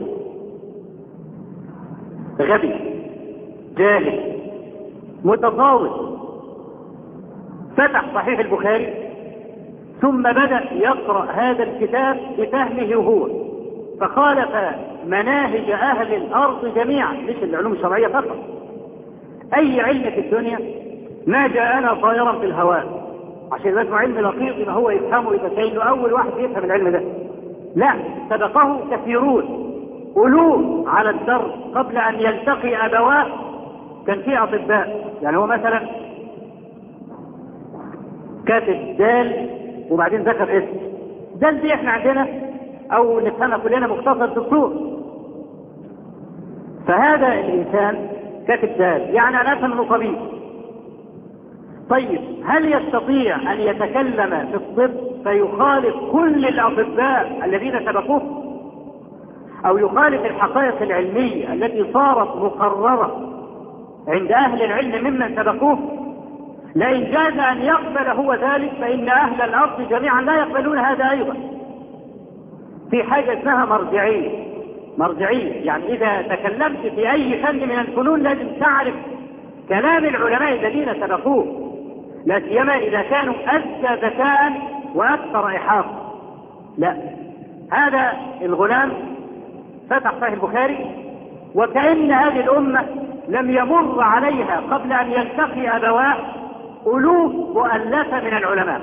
غبي جاهل متطاول، فتح صحيح البخاري ثم بدأ يقرأ هذا الكتاب بفهمه هو، فخالف مناهج أهل الأرض جميعا، مش العلوم الشرعية فقط. أي علم في الدنيا ما جاءنا طائرا في الهواء عشان يبقى علم لقيط يبقى هو يفهمه يبقى كأنه أول واحد يفهم العلم ده. لا، سبقه كثيرون ألوف على الدرب قبل أن يلتقي أبواه. كان في أطباء، يعني هو مثلا كاتب دال وبعدين ذكر اسم دال، دي احنا عندنا او نفهمها كلنا مختصر دكتور. فهذا الانسان كاتب دال يعني انا افهم انه طبيب. طيب هل يستطيع ان يتكلم في الطب فيخالف كل الاطباء الذين سبقوه، او يخالف الحقائق العلمية التي صارت مقررة عند اهل العلم ممن سبقوه؟ لئن جاز أن يقبل هو ذلك فإن أهل الأرض جميعا لا يقبلون هذا أيضا. في حاجة اسمها مرجعية. مرجعية يعني إذا تكلمت في أي فن من الفنون لازم تعرف كلام العلماء الذين سبقوه، لا سيما إذا كانوا أذكى ذكاء وأكثر إحاطة. لا، هذا الغلام فتح صحيح البخاري وكأن هذه الأمة لم يمر عليها قبل أن يلتقي أبواه ألوف مؤلفة من العلماء،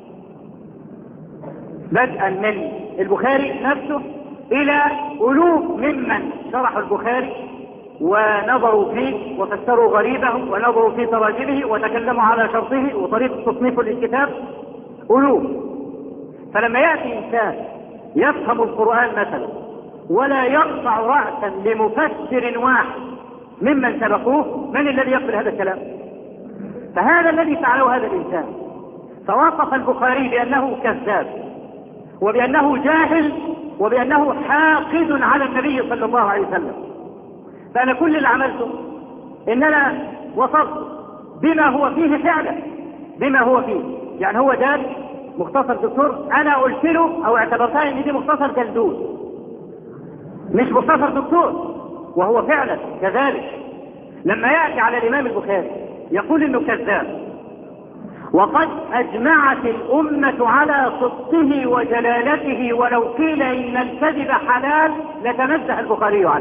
بدءا من البخاري نفسه إلى ألوف ممن شرحوا البخاري ونظروا فيه وفسروا غريبه ونظروا في تراجمه وتكلموا على شرطه وطريقة تصنيفه للكتاب، ألوف. فلما يأتي إنسان يفهم القرآن مثلا ولا يقطع رأسا لمفسر واحد ممن سبقوه، من الذي يقبل هذا الكلام؟ فهذا الذي فعله هذا الإنسان، فوصف البخاري بأنه كذاب وبأنه جاهل وبأنه حاقد على النبي صلى الله عليه وسلم. فأنا كل اللي عملته إن أنا وصفت بما هو فيه فعلا، بما هو فيه. يعني هو دال مختصر دكتور، أنا قلت له أو اعتبرتها إن دي مختصر جلدود مش مختصر دكتور، وهو فعلا كذلك. لما يأتي على الإمام البخاري يقول إنه كذاب، وقد أجمعت الأمة على صدقه وجلالته، ولو قيل إن الكذب حلال لتنزه البخاري عنه.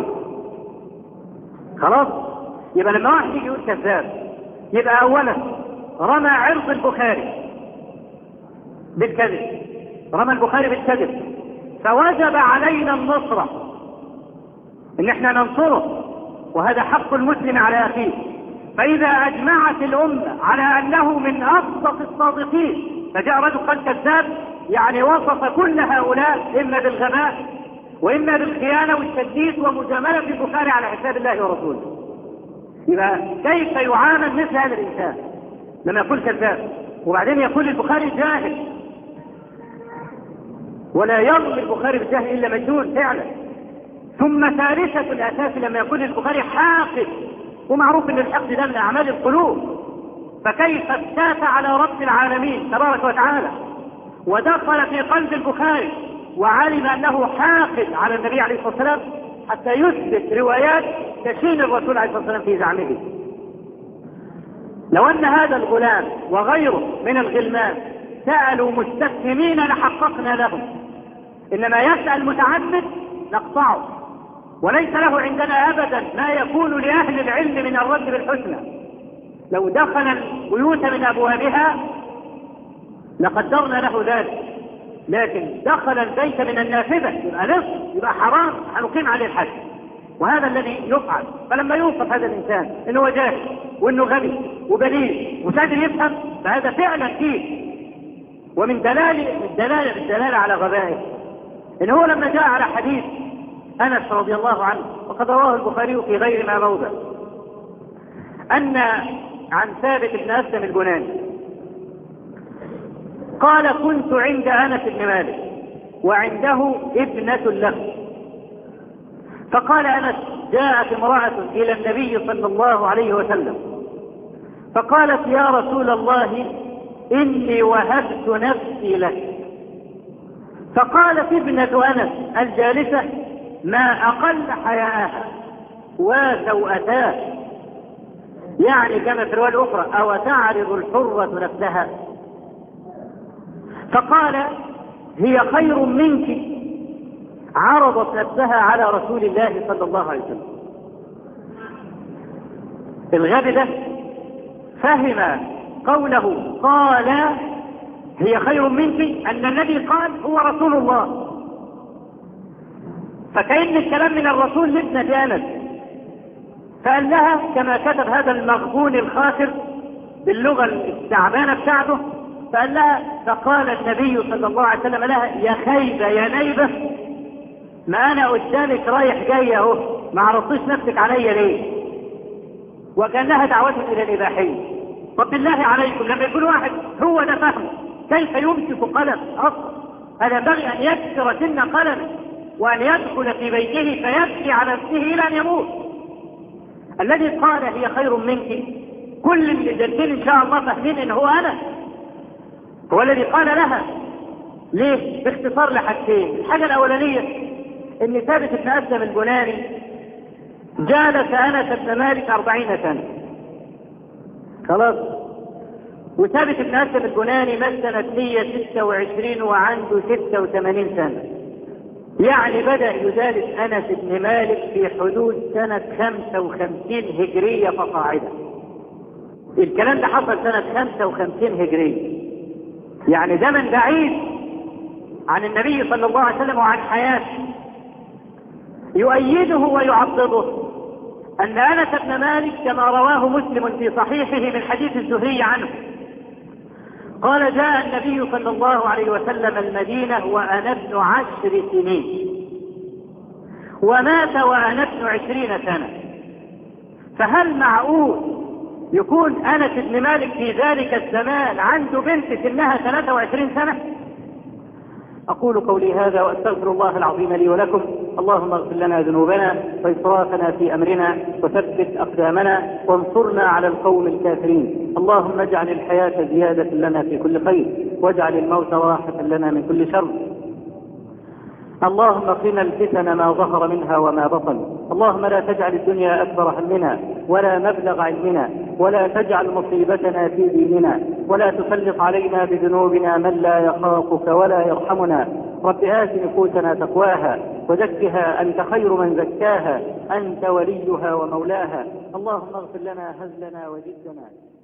خلاص، يبقى لما واحد يجي يقول كذاب يبقى أولا رمى عرض البخاري بالكذب، رمى البخاري بالكذب، فوجب علينا النصرة، إن احنا ننصره، وهذا حق المسلم على أخيه. فإذا أجمعت الأمة على أنه من أصدق الصادقين، فجاء رجل قال كذاب، يعني وصف كل هؤلاء إما بالغباء وإما بالخيانة والتدليس ومجاملة البخاري على حساب الله ورسوله. يبقى كيف يعامل مثل هذا الإنسان لما يقول كذاب، وبعدين يقول البخاري جاهل؟ ولا يظلم البخاري بالجهل إلا مجنون فعلا. ثم ثالثة الأساس لما يقول البخاري حاقد، ومعروف أن الحقد ده من أعمال القلوب، فكيف افتات على رب العالمين تبارك وتعالى ودخل في قلب البخاري وعلم أنه حاقد على النبي عليه الصلاة والسلام حتى يثبت روايات تشين الرسول عليه الصلاة والسلام في زعمه. لو أن هذا الغلام وغيره من الغلمان سألوا مستفهمين لحققنا لهم، إنما يسأل متعمد نقطعه، وليس له عندنا أبدا ما يكون لأهل العلم من الرد بالحسنى. لو دخل البيوت من أبوابها لقدرنا له ذلك، لكن دخل البيت من النافذة يبقى نصف، يبقى حرام، هنقيم عليه الحد، وهذا الذي يفعل. فلما يوصف هذا الإنسان إنه جاهل وإنه غبي وبليد ومش قادر يفهم، فهذا فعلا فيه. ومن دلالة الدلالة الدلالة على غبائه إن هو لما جاء على حديث أنس رضي الله عنه، وقد رواه البخاري في غير ما موضع، أن عن ثابت بن أسلم البناني قال: كنت عند أنس بن مالك وعنده ابنة له، فقال أنس: جاءت امرأة إلى النبي صلى الله عليه وسلم فقالت: يا رسول الله إني وهبت نفسي لك. فقالت ابنة أنس الجالسة: ما أقل حياءها وسوءتاه، يعني كما في الرواية الأخرى: أو تعرض الحرة نفسها. فقال: هي خير منك، عرضت نفسها على رسول الله صلى الله عليه وسلم. الغبي ده فهم قوله قال هي خير منك أن النبي قال هو رسول الله، فكأن الكلام من الرسول لابنة أنس، فقال لها كما كتب هذا المغبون الخاسر باللغة التعبانة بتاعته، فقال لها: فقال النبي صلى الله عليه وسلم لها: يا خيبة يا نيبة، ما أنا قدامك رايح جاي أهو، ما عرضتيش نفسك عليا ليه؟ وكان لها دعوة إلى الإباحية. طب بالله عليكم لما يكون واحد هو ده فهمه كيف يمسك قلم أصلا؟ هذا ينبغي أن يكسر سن قلمه وأن يدخل في بيته فيبكي على نفسه إلى أن يموت. الذي قال هي خير منك، كل اللي جالسين إن شاء الله فاهمين إن هو أنا، هو الذي قال لها. ليه؟ باختصار لحاجتين. الحاجة الأولانية إن ثابت بن أسلم البناني جالس أنس بن مالك أربعين سنة، خلاص، وثابت بن أسلم البناني مثلا سنة ستة وعشرين وعنده ستة وثمانين سنة، يعني بدأ يجالس أنس بن مالك في حدود سنة خمسة وخمسين هجرية فصاعدا. الكلام ده حصل سنة خمسة وخمسين هجرية، يعني زمن بعيد عن النبي صلى الله عليه وسلم وعن حياته. يؤيده ويعضده أن أنس بن مالك كما رواه مسلم في صحيحه من حديث الزهري عنه قال: جاء النبي صلى الله عليه وسلم المدينة وأنا ابن عشر سنين، ومات وأنا ابن عشرين سنة، فهل معقول يكون أنس بن مالك في ذلك الزمان عنده بنت سنها ثلاثة وعشرين سنة؟ أقول قولي هذا وأستغفر الله العظيم لي ولكم. اللهم اغفر لنا ذنوبنا وإسرافنا في أمرنا وثبت أقدامنا وانصرنا على القوم الكافرين. اللهم اجعل الحياة زيادة لنا في كل خير واجعل الموت راحة لنا من كل شر. اللهم قنا الفتن ما ظهر منها وما بطن. اللهم لا تجعل الدنيا أكبر همنا ولا مبلغ علمنا، ولا تجعل مصيبتنا في ديننا، ولا تسلط علينا بذنوبنا من لا يخافك ولا يرحمنا. رب آت نفوسنا تقواها وزكها أنت خير من زكاها، أنت وليها ومولاها. اللهم اغفر لنا هزلنا وجدنا.